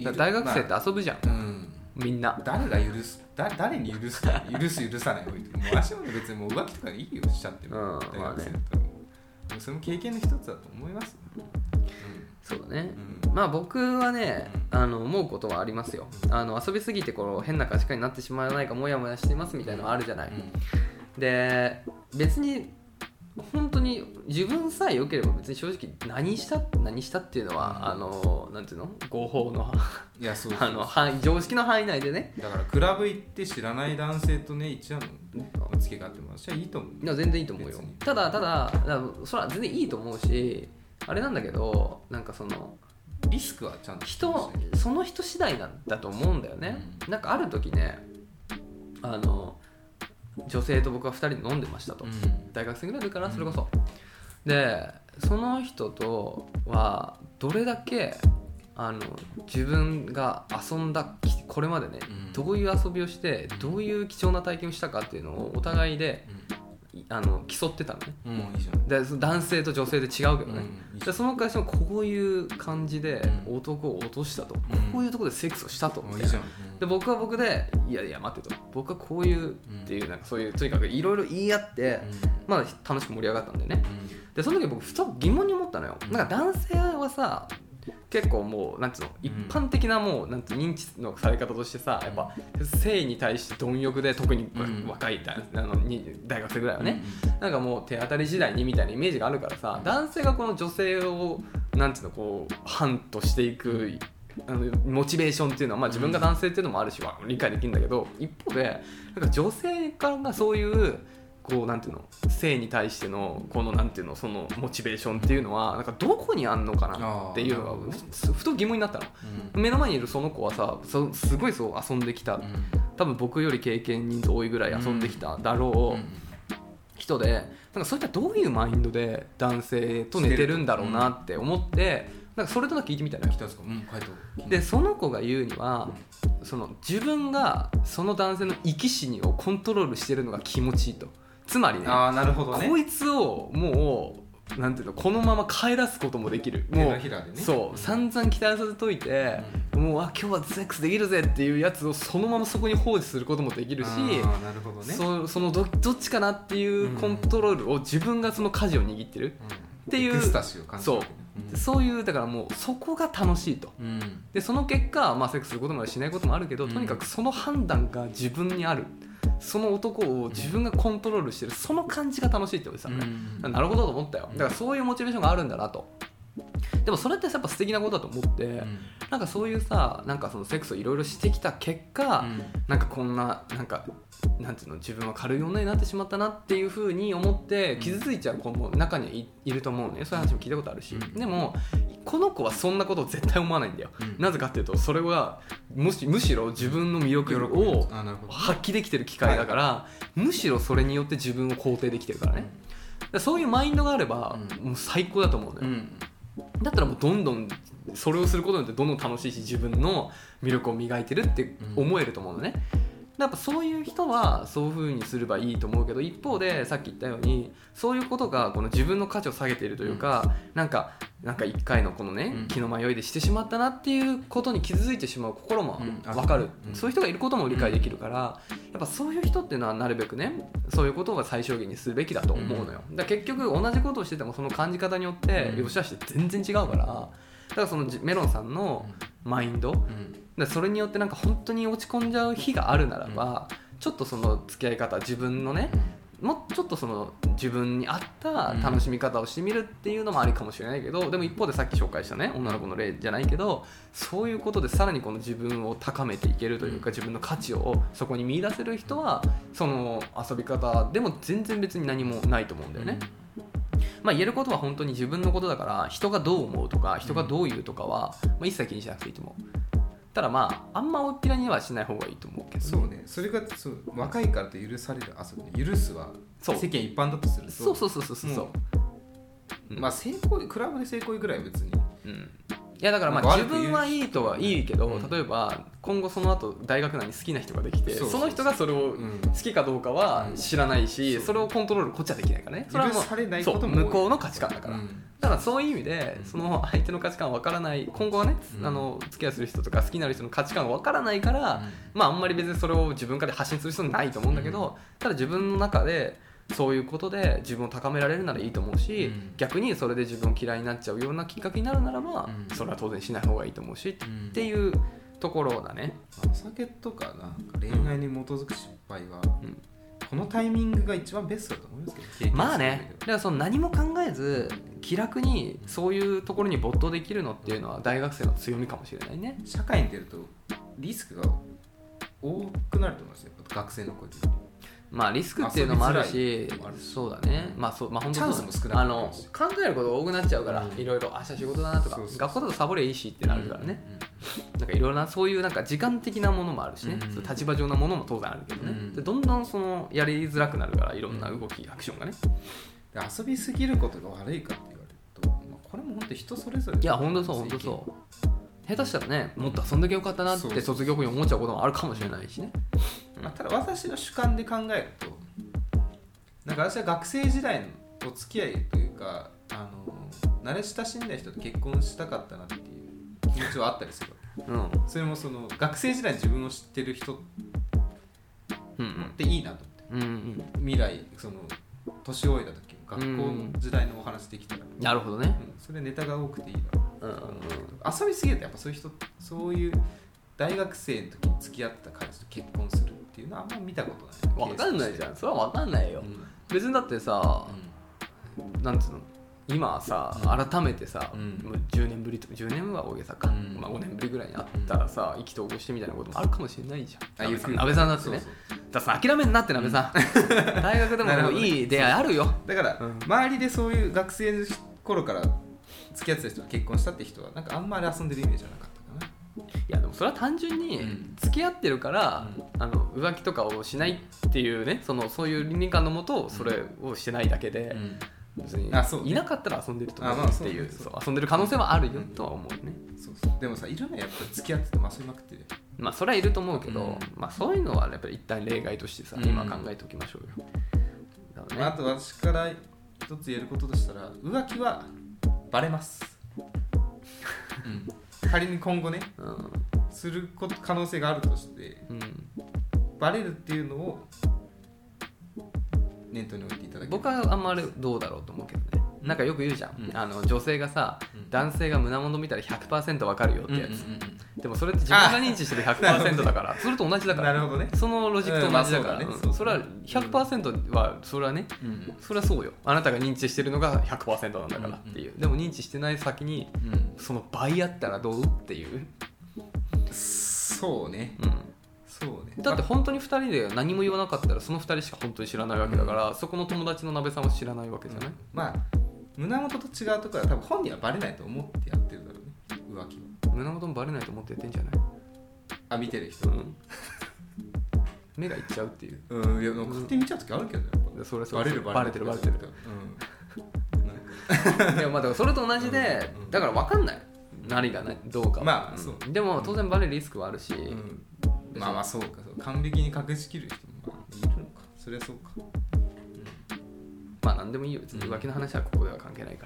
大学生って遊ぶじゃん、みんな。 誰が許す、誰に許す許さない。もう足元別にもう浮気とかいいよしちゃってる。大学生だったらそれも経験の一つだと思います。 そうだね。まあ僕はね、思うことはありますよ。遊びすぎて変な価値観になってしまわないかモヤモヤしてますみたいなのあるじゃない。で、別に本当に自分さえ良ければ別に正直何したっていうのは、なんていうの、合法の常識の範囲内でね。 だからクラブ行って知らない男性とね、一夜の付けがあっても私はいいと思う。 いや全然いいと思うよ。ただそれは全然いいと思うし、あれなんだけど、なんかそのリスクはちゃんとその人次第なんだと思うんだよね。なんかある時ね、女性と僕は2人で飲んでましたと、大学生ぐらいかな、それこそ。でその人とはどれだけ自分が遊んだこれまでね、どういう遊びをしてどういう貴重な体験をしたかっていうのをお互いで競ってたのね。で男性と女性で違うけどね、でその会社もこういう感じで男を落としたと、こういうところでセックスをしたとみたいな。で僕は僕でいや待ってと、僕はこういうっていう、なんかそういうとにかくいろいろ言い合って、まあ楽しく盛り上がったんだよね。でその時僕ふと疑問に思ったのよ。なんか男性はさ、 結構もうなんつうの一般的なもうなんつう認知のされ方としてさ、やっぱ性に対して貪欲で、特に若い大学生ぐらいはね、なんかもう手当たり次第にみたいなイメージがあるからさ、男性がこの女性をなんつうのこうハンとしていくモチベーションっていうのは、まあ、自分が男性っていうのもあるしは理解できるんだけど、一方でなんか女性からがそういうこうなんていうの性に対してのこのなんていうのそのモチベーションっていうのはなんかどこにあんのかなっていうのがふと疑問になったの、目の前にいるその子はさすごいそう遊んできた、多分僕より経験人数多いぐらい遊んできただろう人で、なんかそういったどういうマインドで男性と寝てるんだろうなって思って、なんかそれとなく聞いてみたのよ。でその子が言うには、その自分がその男性の生き死にをコントロールしてるのが気持ちいいと。つまりね、 なるほどね、 こいつをもうなんていうのこのまま帰らすこともできる。もう、そう散々期待させといて、もう今日はセックスできるぜっていうやつをそのままそこに放置することもできるし、 なるほどね、 そのどっちかなっていうコントロールを自分がその舵を握ってるっていう、そういうだからもうそこが楽しいと、でその結果、まあ、セックスすることまでしないこともあるけど、とにかくその判断が自分にある、その男を自分がコントロールしてるその感じが楽しいって言ってたのね、なるほどと思ったよ。だからそういうモチベーションがあるんだなと。でもそれってやっぱ素敵なことだと思って、なんかそういうさ、なんかそのセックスをいろいろしてきた結果、なんかこんななんかなんていうの自分は軽い女になってしまったなっていう風に思って傷ついちゃう子も中にはいると思うね。そういう話も聞いたことあるし、でもこの子はそんなことを絶対思わないんだよ、なぜかっていうとそれはむしろ自分の魅力を発揮できてる機会だから、むしろそれによって自分を肯定できてるからね。そういうマインドがあればもう最高だと思うのよ、だったらもうどんどんそれをすることによってどんどん楽しいし、自分の魅力を磨いてるって思えると思うのね。やっぱそういう人はそういう風にすればいいと思うけど、一方でさっき言ったようにそういうことがこの自分の価値を下げているというか、なんか一回のこのね気の迷いでしてしまったなっていうことに気づいてしまう心も分かる、そういう人がいることも理解できるから、やっぱそういう人っていうのはなるべくねそういうことが最小限にするべきだと思うのよ。だから結局同じことをしててもその感じ方によって良し悪しって全然違うから、だからそのメロンさんのマインド、でそれによってなんか本当に落ち込んじゃう日があるならば、ちょっとその付き合い方、自分のねもうちょっとその自分に合った楽しみ方をしてみるっていうのもありかもしれないけど、でも一方でさっき紹介したね女の子の例じゃないけど、そういうことでさらにこの自分を高めていけるというか、自分の価値をそこに見出せる人はその遊び方でも全然別に何もないと思うんだよね。まあ、言えることは本当に自分のことだから、人がどう思うとか人がどう言うとかは、まあ、一切気にしなくていいと思う。ただまああんま大っぴらにはしない方がいいと思うけど、 そうね、それが若いからと許される遊び、許すは世間一般だとすると、 そうまあ性行為、クラブで性行為ぐらいは別に、 いやだからまあ自分はいいとはいいけど、例えば今後その後大学内に好きな人ができて、その人がそれを好きかどうかは知らないし、それをコントロールこっちはできないからね。それはもう許されないことも向こうの価値観だから、だからそういう意味でその相手の価値観わからない、今後はね付き合いする人とか好きになる人の価値観がわからないから、まああんまり別にそれを自分から発信する必要ないと思うんだけど、ただ自分の中でそういうことで自分を高められるならいいと思うし、逆にそれで自分を嫌いになっちゃうようなきっかけになるならば、それは当然しない方がいいと思うし、っていうところだね。 お酒とかなんか恋愛に基づく失敗は、このタイミングが一番ベストだと思いますけど、 まあね、だからその何も考えず気楽にそういうところに没頭できるのっていうのは大学生の強みかもしれないね。 社会に出るとリスクが多くなると思いますよ、学生の頃に。 まあリスクっていうのもあるし、そうだね、まあそう、まあ本当にチャンスも少なくなるし、 考えることが多くなっちゃうから、いろいろ明日仕事だなとか、学校だとサボりゃいいしってなるからね、なんかいろいろなそういうなんか時間的なものもあるしね、立場上なものも当然あるけどね、でどんどんそのやりづらくなるから、いろんな動き、アクションがね。 で遊びすぎることが悪いかって言われると、まあ、これも本当人それぞれ。 いや本当そう本当そう。下手したらね、もっと遊んできゃよかったなって卒業後に思っちゃうこともあるかもしれないしね。 まあ、ただ私の主観で考えると、なんか私は学生時代のお付き合いというか、慣れ親しんだ人と結婚したかったなっていう気持ちはあったりする、それもその学生時代に自分を知ってる人っていいなと思って、未来その年老いた時学校の時代のお話できたら、 なるほどね、 それネタが多くていいな。 遊びすぎるとやっぱそういう人、そういう大学生の時に付き合った彼氏と結婚するっていうのはあんま見たことない。 分かんないじゃん、それは分かんないよ、別にだってさ、なんつうの、今さ、改めてさ、もう10年ぶりとか10年は大げさか、まあ、5年ぶりぐらいに会ったらさ、意気投合してみたいなこともあるかもしれないじゃん。安倍さんだってね、だから諦めんなって、安倍さん大学でもいい出会いあるよ。 だから、周りでそういう学生の頃から付き合ってた人が結婚したって人はなんかあんまり遊んでるイメージはなかったかな。 いやでもそれは単純に付き合ってるから、浮気とかをしないっていうね、そういう倫理観のもとそれをしてないだけで、別にいなかったら遊んでると思うっていう、遊んでる可能性はあるよとは思うね。 そうでもさ、いるのやっぱり付き合ってて遊びまくってる。 まあそれはいると思うけど、まあそういうのはやっぱり一旦例外としてさ、今考えておきましょうよ。だからね、 あと私から一つ言えることとしたら、浮気はバレます。仮に今後ね、する可能性があるとして、バレるっていうのを念頭に置いていただける。 僕はあんまりどうだろうと思うけどね。なんかよく言うじゃん、女性がさ、男性が胸元見たら 100% 分かるよってやつ、でもそれって自分が認知してる 100% だからそれと同じだから、 なるほどね、 そのロジックと同じだから、それは 100% はそれはね、それはそうよ、あなたが認知してるのが 100% なんだからっていう、でも認知してない先にその倍あったらどうっていう。 そうね、そうね、 だって本当に2人で何も言わなかったらその2人しか本当に知らないわけだから、そこの友達の鍋さんは知らないわけじゃない。 まあ胸元と違うところは多分本人はバレないと思ってやってるだろうね、浮気は。 胸元もバレないと思ってやってんじゃない。 あ、見てる人、 目がいっちゃうっていう。 いや勝手に見ちゃう時あるけどね、やっぱそれバレるバレてる。でもまあだからそれと同じで、だから分かんない、何がどうかは。 まあそう。 でも当然バレるリスクはあるし、 まあそうか、完璧に隠しきる人もいるのか、それはそうか。 まあ何でもいいよ、別に浮気の話はここでは関係ないから。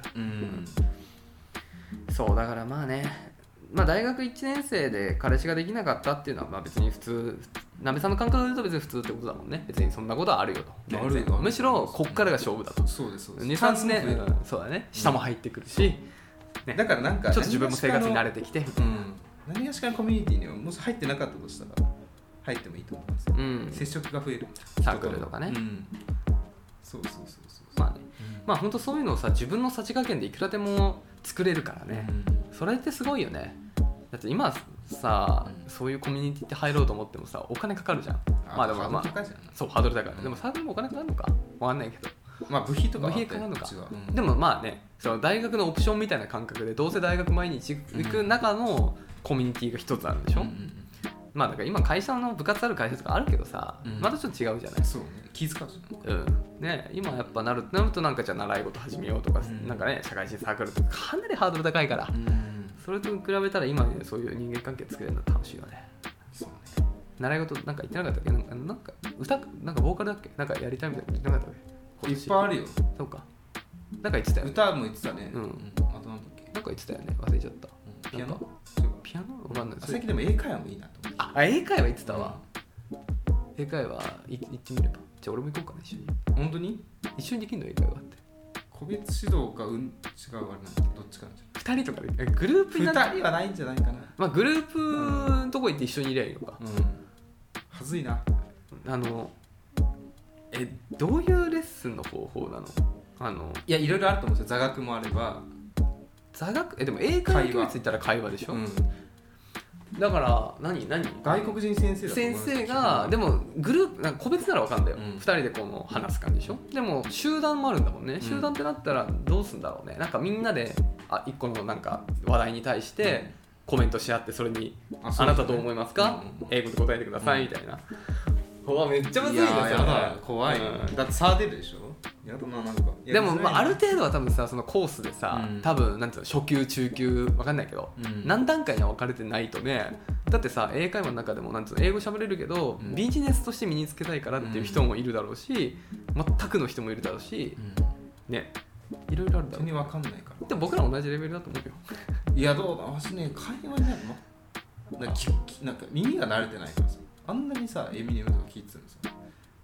そうだからまあね、まあ大学1年生で彼氏ができなかったっていうのはまあ別に普通、なべさんの感覚で言うと別に普通ってことだもんね。別にそんなことはあるよと。むしろこっからが勝負だと。 そうです、そうです。 2、3年、そうだね、下も入ってくるし、 だからなんかちょっと自分も生活に慣れてきて、 何がしかのコミュニティにはもし入ってなかったとしたら入ってもいいと思います。接触が増える、 サークルとかね。 そう。 まあね、まあ本当そういうのをさ、自分のさじ加減でいくらでも作れるからね、それってすごいよね。だって今さ、そういうコミュニティって入ろうと思ってもさ、お金かかるじゃん。まあでもまあそう、ハードル高い。でもサークルもお金かかるのかわかんないけど、 まあ部費とかかかるのか。でもまあね、その大学のオプションみたいな感覚でどうせ大学毎日行く中のコミュニティが一つあるんでしょ。まあだから今会社の部活ある会社とかあるけどさ、またちょっと違うじゃない。 そうね、気遣うじゃん。 ね、今やっぱなるとなんかじゃあ習い事始めようとか、なんかね、社会人サークルとかかなりハードル高いから、それと比べたら今ね、そういう人間関係作れるの楽しいよね。 そうね。 習い事なんか言ってなかったっけ？なんか歌、なんかボーカルだっけ？なんかやりたいみたいな言ってなかったっけ？いっぱいあるよ。 そうか。なんか言ってたよね。 歌も言ってたね。あとなんだっけ？ なんか言ってたよね。忘れちゃった。 ピアノ？ ピアノ？わかんない。 最近でも英会話もいいなと思って。 あ、英会話言ってたわ。英会話行ってみれば。じゃあ俺も行こうかな、一緒に。 本当に？ 一緒にできるの英会話って。 個別指導か違うあれなんてどっちかなんじゃない？2人とかでグループになって 2人はないんじゃないかな。 まあグループのとこ行って一緒にいりゃいいのか。 はずいな。 どういうレッスンの方法なの？ いや、いろいろあると思うんですよ。座学もあれば。 座学？でも英会話教室行ったら会話でしょ。だから何外国人先生だと思う。 先生がでもグループなんか個別なら分かんだよ、2人でこの話す感じでしょ。でも集団もあるんだもんね。集団ってなったらどうするんだろうね。なんかみんなで1個のなんか話題に対してコメントし合って、それにあなたどう思いますか、英語で答えてくださいみたいな。うわ、めっちゃむずいですよね。 怖い。だって差出るでしょ。 でも、まあ、ある程度は多分さ、そのコースでさ、多分なんていうの、初級中級分かんないけど、何段階には分かれてないとね。だってさ、英会話の中でもなんていうの、英語喋れるけど、ビジネスとして身につけたいからっていう人もいるだろうし、全くの人もいるだろうし、ね、いろいろあるだろう。 本当に分かんないから。 でも僕ら同じレベルだと思うよ。 いや、どうだ、私ね、会話になるのなんか耳が慣れてないからさ、あんなにさ、エミネムとか聞いてたんですよ。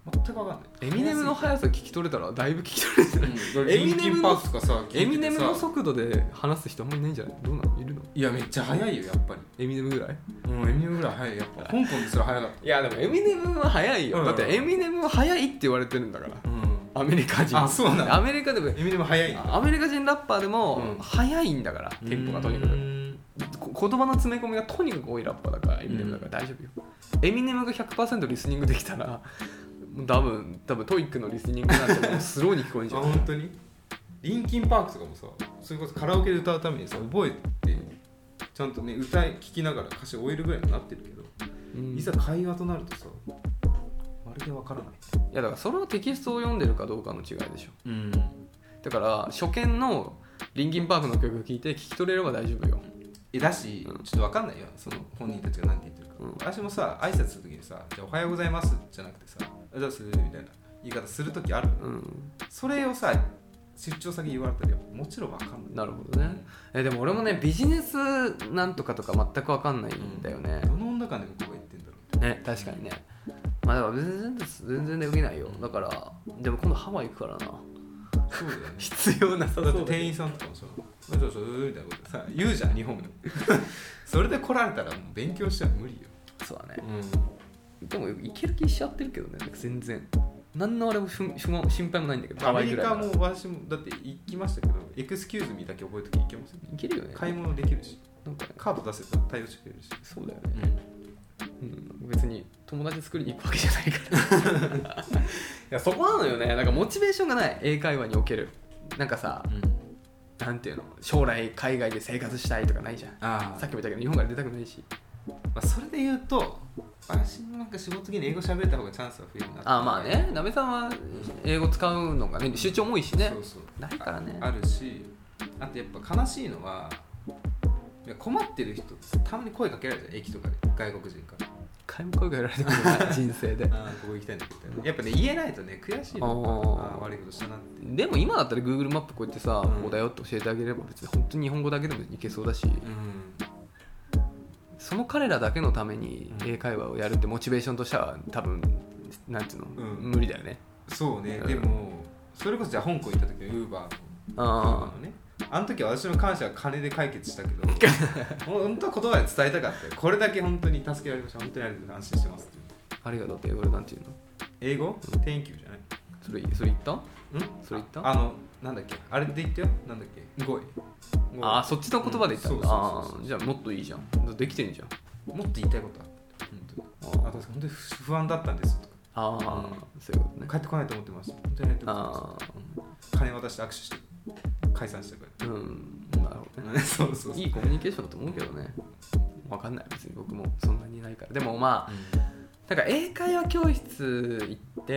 全く分かんない。 エミネムの速さ聞き取れたらだいぶ聞き取れる、エミネムのエミネムの速度で話す人あんまりいないんじゃない？どうなの？いるの？ いやめっちゃ速いよやっぱり。 エミネムぐらい？ エミネムぐらい速い。やっぱ香港ですら速かった。 いやでもエミネムは速いよ、だってエミネムは速いって言われてるんだから、アメリカ人。 あ、そうなんだ。 アメリカでもエミネム速い。 アメリカ人ラッパーでも速いんだから、テンポがとにかく言葉の詰め込みがとにかく多いラッパーだからエミネムだから大丈夫よ。エミネムが 100% リスニングできたら多分トイックのリスニングなんてもうスローに聞こえるんじゃない？ あ、本当に？リンキンパークとかもさ、それこそカラオケで歌うためにさ覚えてちゃんとね歌い聞きながら歌詞を終えるぐらいになってるけど、いざ会話となるとさまるでわからない。 いやだからそれはテキストを読んでるかどうかの違いでしょ。だから初見のリンキンパークの曲を聴いて聞き取れれば大丈夫よ。 だし、ちょっとわかんないよ、その本人たちが何て言ってるか。私もさ挨拶するときにさ、じゃあおはようございますじゃなくてさ、おはようございますみたいな言い方するときある、それをさ出張先言われたらもちろんわかんない。 なるほどね。でも俺もねビジネスなんとかとか全くわかんないんだよね。 どの中で向こうが言ってんだろうね。確かにね。まあだから全然できないよ。だからでも今度ハワイ行くからな。 そうだよね。 必要なさそうだ。 店員さんとかもさそうみたいなことさ言うじゃん日本でそれで来られたらもう勉強しては無理よ。 そうだね、でもいける気しちゃってるけどね。全然何のあれも心配もないんだけど。 アメリカも私もだって行きましたけどエクスキューズミーだけ覚えときいけますよね。 いけるよね。 買い物できるしなんか、ね、カード出せたら対応してくれるし。 そうだよね、別に友達作りに行くわけじゃないからいやそこなのよね。なんかモチベーションがない。英会話におけるなんかさ、なんていうの、将来海外で生活したいとかないじゃん。さっきも言ったけど日本から出たくないし、 それで言うと私もなんか仕事着に英語喋れた方がチャンスは増えるなって。 まあね、なべさんは英語使うのがね出張も多いしね。 そうないからね。 あるし、あとやっぱ悲しいのは困ってる人たまに声かけられるじゃん、駅とかで外国人から。 一回も声かけられてない人生でここ行きたいんだけど、やっぱね言えないとね悔しいの。悪いことしたなって。 でも今だったら Google マップこうやってさ、こうだよって教えてあげれば別に本当に日本語だけでもいけそうだし、その彼らだけのために英会話をやるってモチベーションとしては多分なんていうの、無理だよね。そうね、でもそれこそじゃあ香港行った時の Uber のね、あの時は私の感謝は金で解決したけど本当は言葉で伝えたかったよ。これだけ本当に助けられました、本当にありがとう、安心してますって。 ありがとうって英語でなんて言うの？ 英語？ Thank you じゃない？ それ言った？それ言った？ なんだっけ、あれで言ったよ。なんだっけ、語彙。 そっちの言葉で言ったんだ。じゃあもっといいじゃん。できてんじゃん。 もっと言いたいことあった。本当に不安だったんですとか。 そういうことね。 帰ってこないと思ってました。本当にやってます。金渡して握手して解散したから。なるほどね。そういいコミュニケーションだと思うけどね。わかんない、別に僕もそんなにないから。でもまあ、なんか英会話教室行って、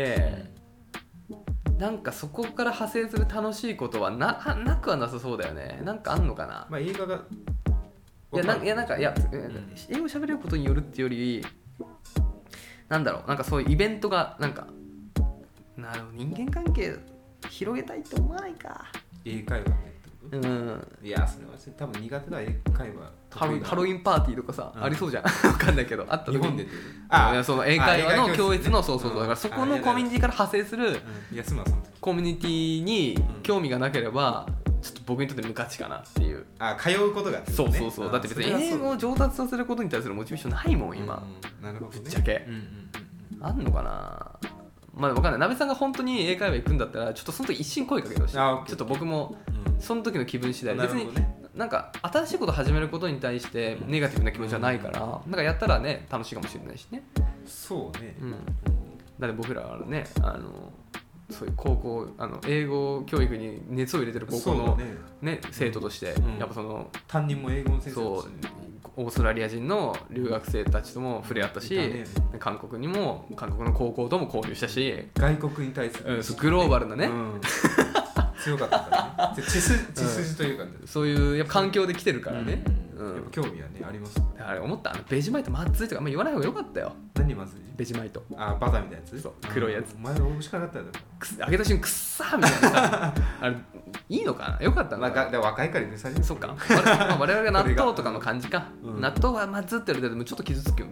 なんかそこから派生する楽しいことはなくはなさそうだよね。なんかあんのかな。 映画が英語喋れることによるっていうより、なんだろう、なんかそういうイベントがなんか人間関係広げたいって思わないか。 英会話ね。いやそれは多分苦手だ。英会話ハロウィンパーティーとかさ、ありそうじゃん。分かんないけどあった時に日本でその英会話の教室のそうだからそこのコミュニティから派生するコミュニティに興味がなければちょっと僕にとって無価値かなっていう。 通うことがそうだって別に英語を上達させることに対するモチベーションないもん今。 なるほどね。 ぶっちゃけあんのかな。まあ分かんない。なべさんが本当に英会話行くんだったらちょっとその時一瞬声かけてほしい。ちょっと僕もその時の気分次第。別になんか新しいことを始めることに対してネガティブな気持ちはないから、なんかやったらね楽しいかもしれないしね。 そうね。 だって僕らはねそういう高校英語教育に熱を入れてる高校のね生徒としてやっぱその担任も英語の先生そうオーストラリア人の留学生たちとも触れ合ったし、韓国の高校とも交流したし、 外国に対するグローバルなね、 強かったからね。血筋というかね、 そういうやっぱ環境で来てるからね。 やっぱ興味はねあります。 あれ思った、ベジマイトまずいとかあんま言わない方がよかったよ。 何まずい？ ベジマイト。 バターみたいなやつ？ そう、黒いやつ。 お前ら美味しかったよ。 揚げた瞬間くっさーみたいなさあれいいのかな、よかったのかな。 若いから許される。 そうか。我々が納豆とかの感じか。納豆はまずって言われてもちょっと傷つくよね。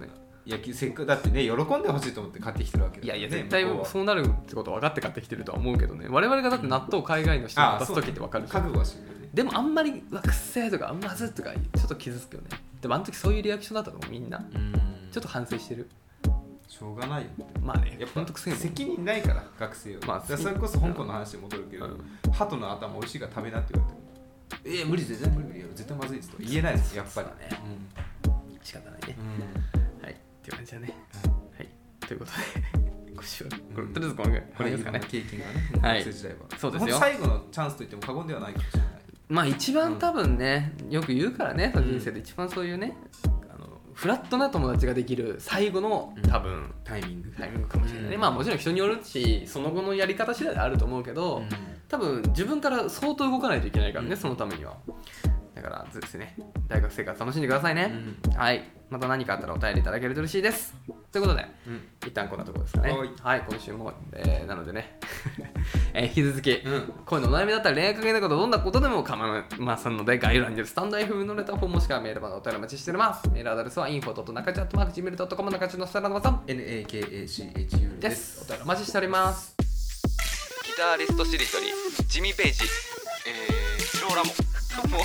野球せっかくだってね喜んでほしいと思って買ってきてるわけだから、ね、 いや絶対そうなるってこと分かって買ってきてるとは思うけどね。我々がだって納豆を海外の人に渡す時って分かる覚悟はしてるよね。 でもあんまりくっせーとかまずっとかちょっと傷つくよね。でもあの時そういうリアクションだったと思うみんな。ちょっと反省してる。 しょうがないよ。 まあね、 やっぱ責任ないから学生は、まあ、それこそ香港の話に戻るけど、鳩の頭美味しいから食べなって言われても無理絶対無理絶対まずいですと言えないですやっぱりね。 仕方ないね。はいっていう感じだね。はいということでご視聴とりあえずこれですかね。 経験がね学生時代はそうですよ。 最後のチャンスと言っても過言ではないかもしれない。 まあ一番多分ねよく言うからね人生で一番そういうねフラットな友達ができる最後の多分タイミングかもしれないね。まあもちろん人によるしその後のやり方次第であると思うけど、多分自分から相当動かないといけないからね、そのためには。だからずっとね大学生活楽しんでくださいね。はいまた何かあったらお便りいただけると嬉しいです。ということで、一旦こんなところですかね。はい今週も、なのでね引き続き、恋のお悩みだったり恋愛関係ないことどんなことでも構いませんので概要欄にあるスタンド FM のレターフォームもしくはメールまでお便りお待ちしております。メールアドレスは info.nakachu@gmail.com 中中のスタイルのまさん NAKACHU です。お便りお待ちしております。ギタリストしりとりジミー・ペイジローラモも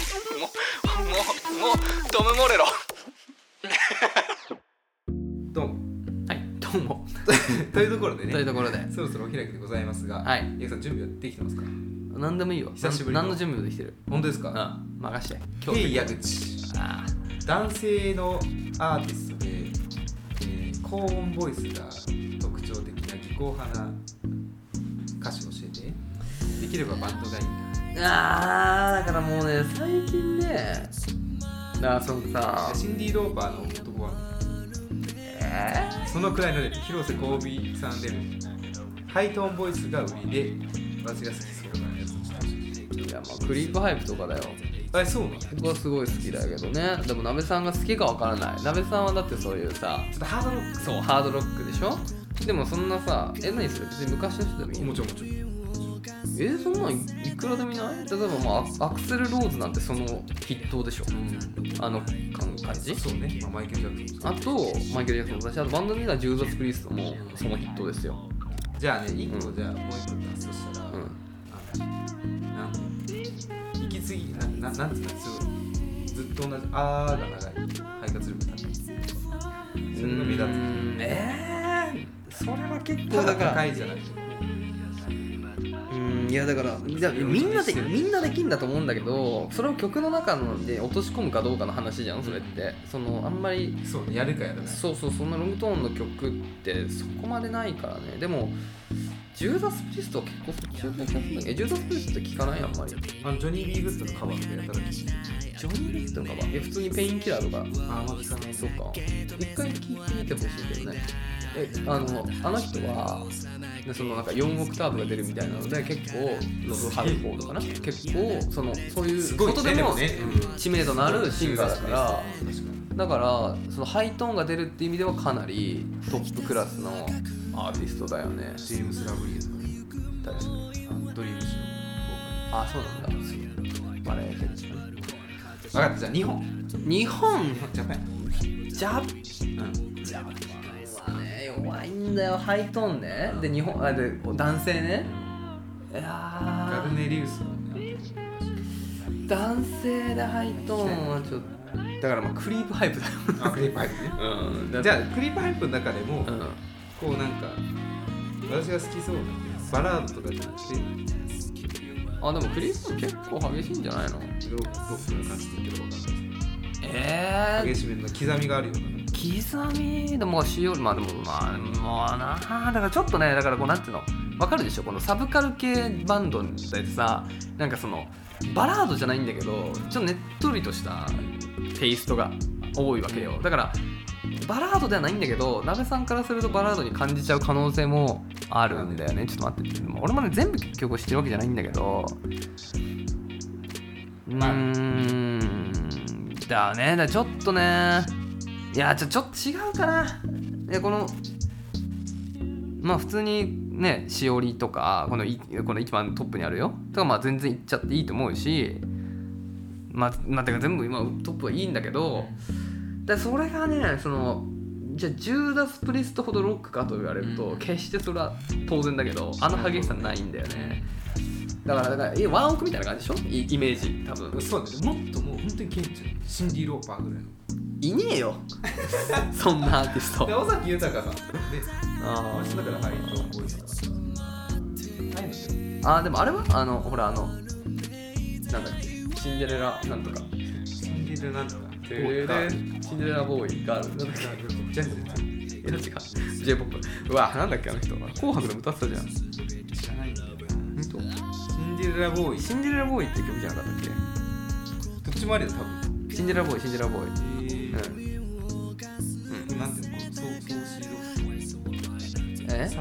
うトム・モレロどうもはいどうもというところでねそろそろお開きでございますが、はい、さん準備はできてますか？ 何でもいいよ。 久しぶり何の準備もできてる。 本当ですか？ 任して。 今日矢口男性のアーティストで、高音ボイスが特徴的な技巧派な歌詞を教えて。できればバンドがいいんだ。 だからもうね最近ねそのさシンディ・ローパーの男はそのくらいの広瀬香美さんでハイトーンボイスが売りで私が好きそうなやつをしてほしい。 いやまあクリープハイプとかだよ。 そうなの？ 僕はすごい好きだけどね。でも鍋さんが好きかわからない。鍋さんはだってそういうさちょっとハードロック。 そうハードロックでしょ。でもそんなさ何する別に昔の人でもいい。 もちろんそんなんいくらでもいない？例えば、まあ、アクセル・ローズなんてその筆頭でしょ、あの感じ？ そうね、マイケル・ジャクソン。 あとマイケル・ジャクソンだし、あとバンドにはジューザス・プリストもその筆頭ですよ。 じゃあね、1個じゃあもう1個出すとしたら、息継ぎ、なんつうの、ずっと同じ、が長い、肺活力高い。それが目立つ。 それは結構だから高いじゃない。 いやだからみんなできんだと思うんだけど、それを曲の中で落とし込むかどうかの話じゃんそれって。そのあんまりそうやるかやらない。 そんなロングトーンの曲ってそこまでないからね。でもジューダス・プリストは結構そっちの気がするんだけど、ジューダス・プリストって聞かないあんまり。 ジョニー・ビー・グッドのカバーとかやったら聞いて。 ジョニー・ビー・グッドのカバー？普通にペインキラーとか。 聞かない。 そうか。一回聞いてみてほしいけどね。あの人はそのなんか4オクターブが出るみたいなので結構ロブ・ハルフォードかな、結構そういうことでも知名度のあるシンガーだから、だからそのハイトーンが出るっていう意味ではかなりトップクラスのアーティストだよね。 ジェームス・ラブリーとかね。 誰ですか？ ドリームシのそうなんだ。バレエテレビ。 分かった、じゃあ日本ジャパンはね弱いんだよ。ハイトーンね。で日本で男性ね。 ガルネリウス男性でハイトーンはちょっとだからまあクリープハイプだよ。 クリープハイプね。じゃあクリープハイプの中でもこうなんか私が好きそうなバラードとかじゃなくて、 でもクリープ結構激しいんじゃないの？ ロックな感じで言ってるわかんないです。激しめの刻みがあるような。 刻みでもしよう。でもだからちょっとね、だからこうなんていうの分かるでしょ、このサブカル系バンドでさ、なんかそのバラードじゃないんだけどちょっとねっとりとしたテイストが多いわけよ。だからバラードではないんだけど、鍋さんからするとバラードに感じちゃう可能性もあるんだよね。ちょっと待って、俺もね全部曲を知ってるわけじゃないんだけど、だね。だちょっとね、いやちょっと違うかな。このまあ普通にねしおりとかこの一番トップにあるよとか、まあ全然いっちゃっていいと思うし、てか全部今トップはいいんだけど、それがねそのじゃあジューダス・プリストほどロックかと言われると、決してそれは当然だけどあの激しさないんだよね。だからワンオクみたいな感じでしょ、イメージ多分。 そうだね、もっともう本当に顕著にシンディ・ローパーぐらいのいねえよそんなアーティスト。 で尾崎豊さんで、 あだからハイトーンボイスあ、でもあれはほらなんだっけ、シンデレラなんとか、 シンデレラなんとかシンデレラボーイガールなんだっけ、 ジャズ違う J-POP。 うわ、なんだっけあの人、紅白でも歌ってたじゃん。 知らないんだよな。シンデレラボーイ、 シンデレラボーイって曲じゃなかったっけ。 どっちもあるよ多分。 シンデレラボーイなんていうの、ソーシー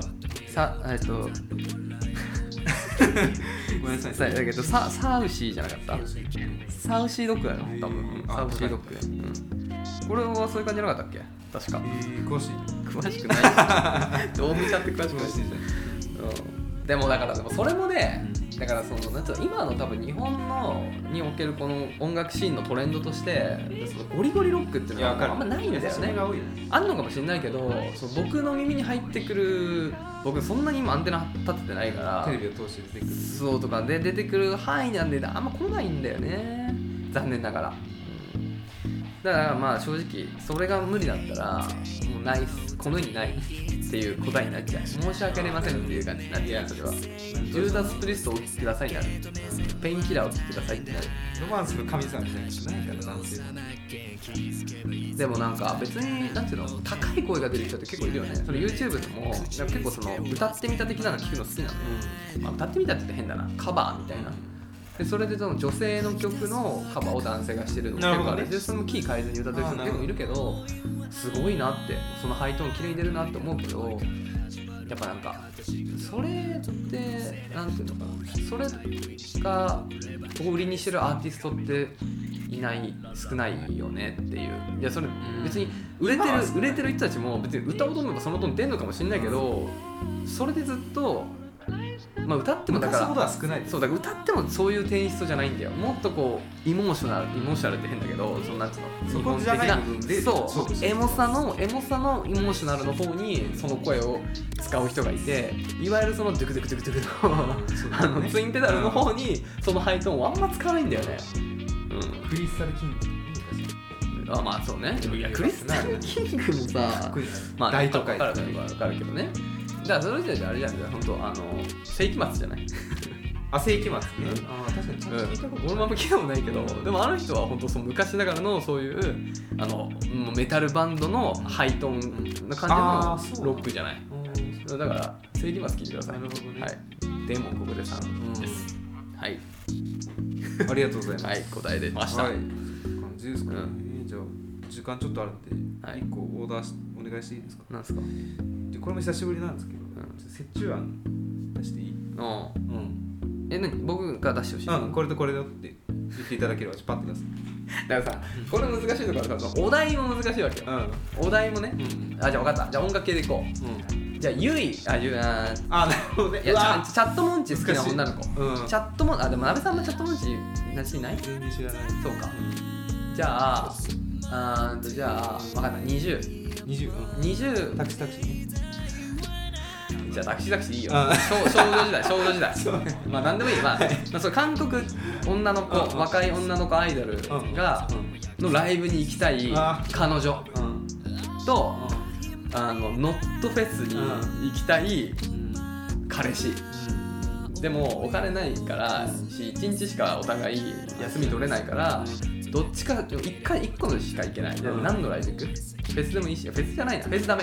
ごめんなさい。 だけどサウシーじゃなかった。サウシードッグだよ多分。サウシードッグで、これはそういう感じじゃなかったっけ確か。 詳しいくないどう見ちゃって詳しくないし、でもだからそれもね、だからそのなんていうの、今の多分日本におけるこの音楽シーンのトレンドとしてそのゴリゴリロックっていうのはあんまないんだよね。あんのかもしれないけど、僕の耳に入ってくる、僕そんなに今アンテナ立ててないからテレビを通して出てくるそうとかで出てくる範囲なんであんま来ないんだよね、残念ながら。だからまあ正直それが無理だったらもうない、この世にないっていう答えになっちゃう。申し訳ありませんっていう感じになっちゃう。それはジューダス・プリストをお聴きくださいになる、ペインキラーをお聴きくださいってなる。 ロマンスの神様みたいな人ないから男性でもなんか別になんていうの、高い声が出る人って結構いるよね。それ YouTube でも結構その歌ってみた的なの聞くの好きなの、まあ、歌ってみたって言って変だな、カバーみたいな。でそれでその女性の曲のカバーを男性がしてるのも結構ある。でそれもキー変えずに歌ってる人も結構いるけど、すごいなって、そのハイトーン綺麗に出るなって思うけど、やっぱなんかそれってなんていうのかな、それが売りにしてるアーティストっていない、少ないよねっていう。いやそれ別に売れてる人たちも別に歌おうと思えばそのトーン出るのかもしれないけど、それでずっとまあ歌ってもだからそうだから歌ってもそういうテイストじゃないんだよ。もっとこうエモーショナルって変だけど、そのなんつうの、 そこじゃない部分でそうエモさのエモーショナルの方にその声を使う人がいて、いわゆるそのドゥクドゥクドゥクドゥクのツインペダルの方にそのハイトーンをあんま使わないんだよね。 クリスタルキングあ、まあそうね。いやクリスタルキングもさ、まあ大都会分かるけどね。だからそれじゃあれじゃん、本当世紀末じゃない。 世紀末ね。確かに聞いたこと俺もあんま聞いたことないけど、でもあの人は本当その昔ながらのそういうメタルバンドのハイトーンな感じのロックじゃない。だから世紀末聞いてください。 なるほどね。 はい。でもここで3です。はい。 ありがとうございます。 はい、答え出ました。 はい。感じですかね。じゃあ時間ちょっとあるんで1個オーダーお願いしていいですか。 なんですか。 これも久しぶりなんですけど、折衷案出していい？ 何？僕が出してほしい？ これとこれだって言っていただければパッて出す。 だからさ、これ難しいところはさ、お題も難しいわけよ。お題もね。じゃあ分かった。じゃあ音楽系でいこう。じゃあなるほどね。チャットモンチ好きな女の子。チャットモンでもなべさんもチャットモンチなしいない？ 全然知らない。 そうか。じゃあ分かった。20。 タクシー。 じゃあタクシーいいよ。少女時代まあ何でもいい。まあそう韓国女の子、若い女の子アイドルがのライブに行きたい彼女とノットフェスに行きたい彼氏。でもお金ないから1日しかお互い休み取れないから、どっちか1個のしか行けない。何のライブ行く？フェスでもいいし、フェスじゃないな。フェスダメ。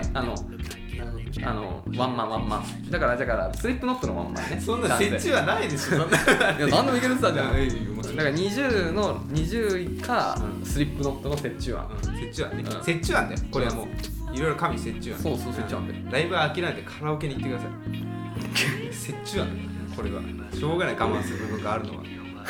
ワンマンだからスリップノットのワンマンね。 そんな設置はないでしょ。そんな何でもいけるって言ったじゃん。だから20かスリップノットの折衷案。 折衷案ね。折衷案だよ。これはもういろいろ神折衷案。 そう折衷案で。 ライブは諦めてカラオケに行ってください。折衷案だよ。これはしょうがない、我慢する部分があるのは。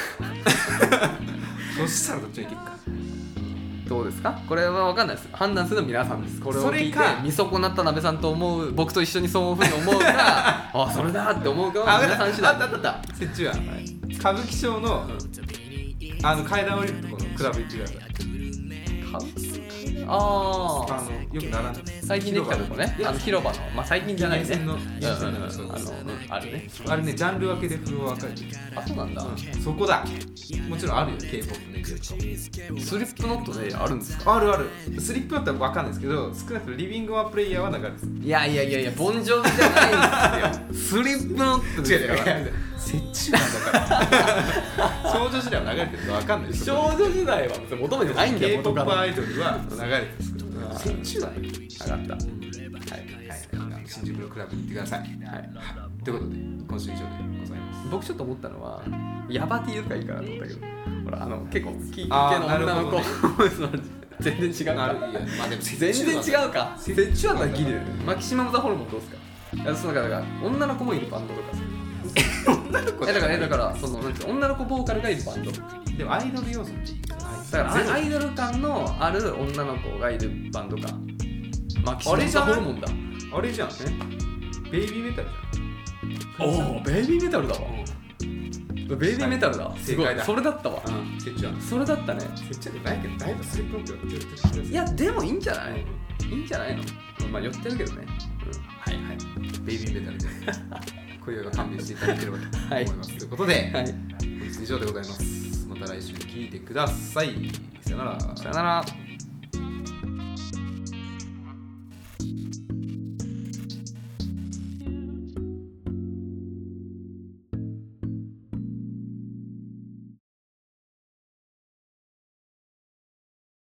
そしたらどっちに行けるか。 どうですか？これは分かんないです。判断するのは皆さんです。これを聞いて見損なったなべさんと思う、僕と一緒にそういうふうに思うかそれだって思うかは皆さん次第。 あった折衷案。歌舞伎町の階段降りるところのクラブ行ってください。 歌舞伎町よく並んで最近できたとこね、広場の、まあ最近じゃないね、あるね。 あれね、ジャンル分けでフロア分かれてる。 あ、そうなんだ。 そこだ。もちろんあるよ、K-POP のやつとか。 スリップノットであるんですか？ あるある。スリップノットは分かんないですけど、少なくともリビングワンプレイヤーは流れてる。 いや、ボンジョビじゃないんですよ。スリップノットですよ。 折衷なんだから少女時代は流れてるの分かんない。 少女時代は求めてないんだよ。 K-POP アイドルは流れてるんですけど、折衷だね。 上がった。はい。 新宿のクラブに行ってください。はい。ということで今週以上でございます。 僕ちょっと思ったのはヤバティとかいいかなと思ったけど、ほら結構キー系の女の子全然違うか。 まあでも全然違うか。折衷だったらギリ。マキシマムザホルモンどうすか？そうだから女の子もいるバンドとかさ。 女の子だからそのなんて女の子ボーカルがいるバンド。 でもアイドル要素だからアイドル感のある女の子がいるバンドか。マキシマムザホルモンだ。 あれじゃんね。ベイビーメタルじゃん。 おお、ベイビーメタルだわ。ベイビーメタルだ。すごい。それだったわ。それだったね。 せっちゃでないけどだいぶスリップノットやってる。 いやでもいいんじゃない？いいんじゃないの？まあ寄ってるけどね。 はいはい。ベイビーメタルで声が勘弁していただければと思います。ということで本日以上でございます。また来週聞いてください。さよなら。 さよなら。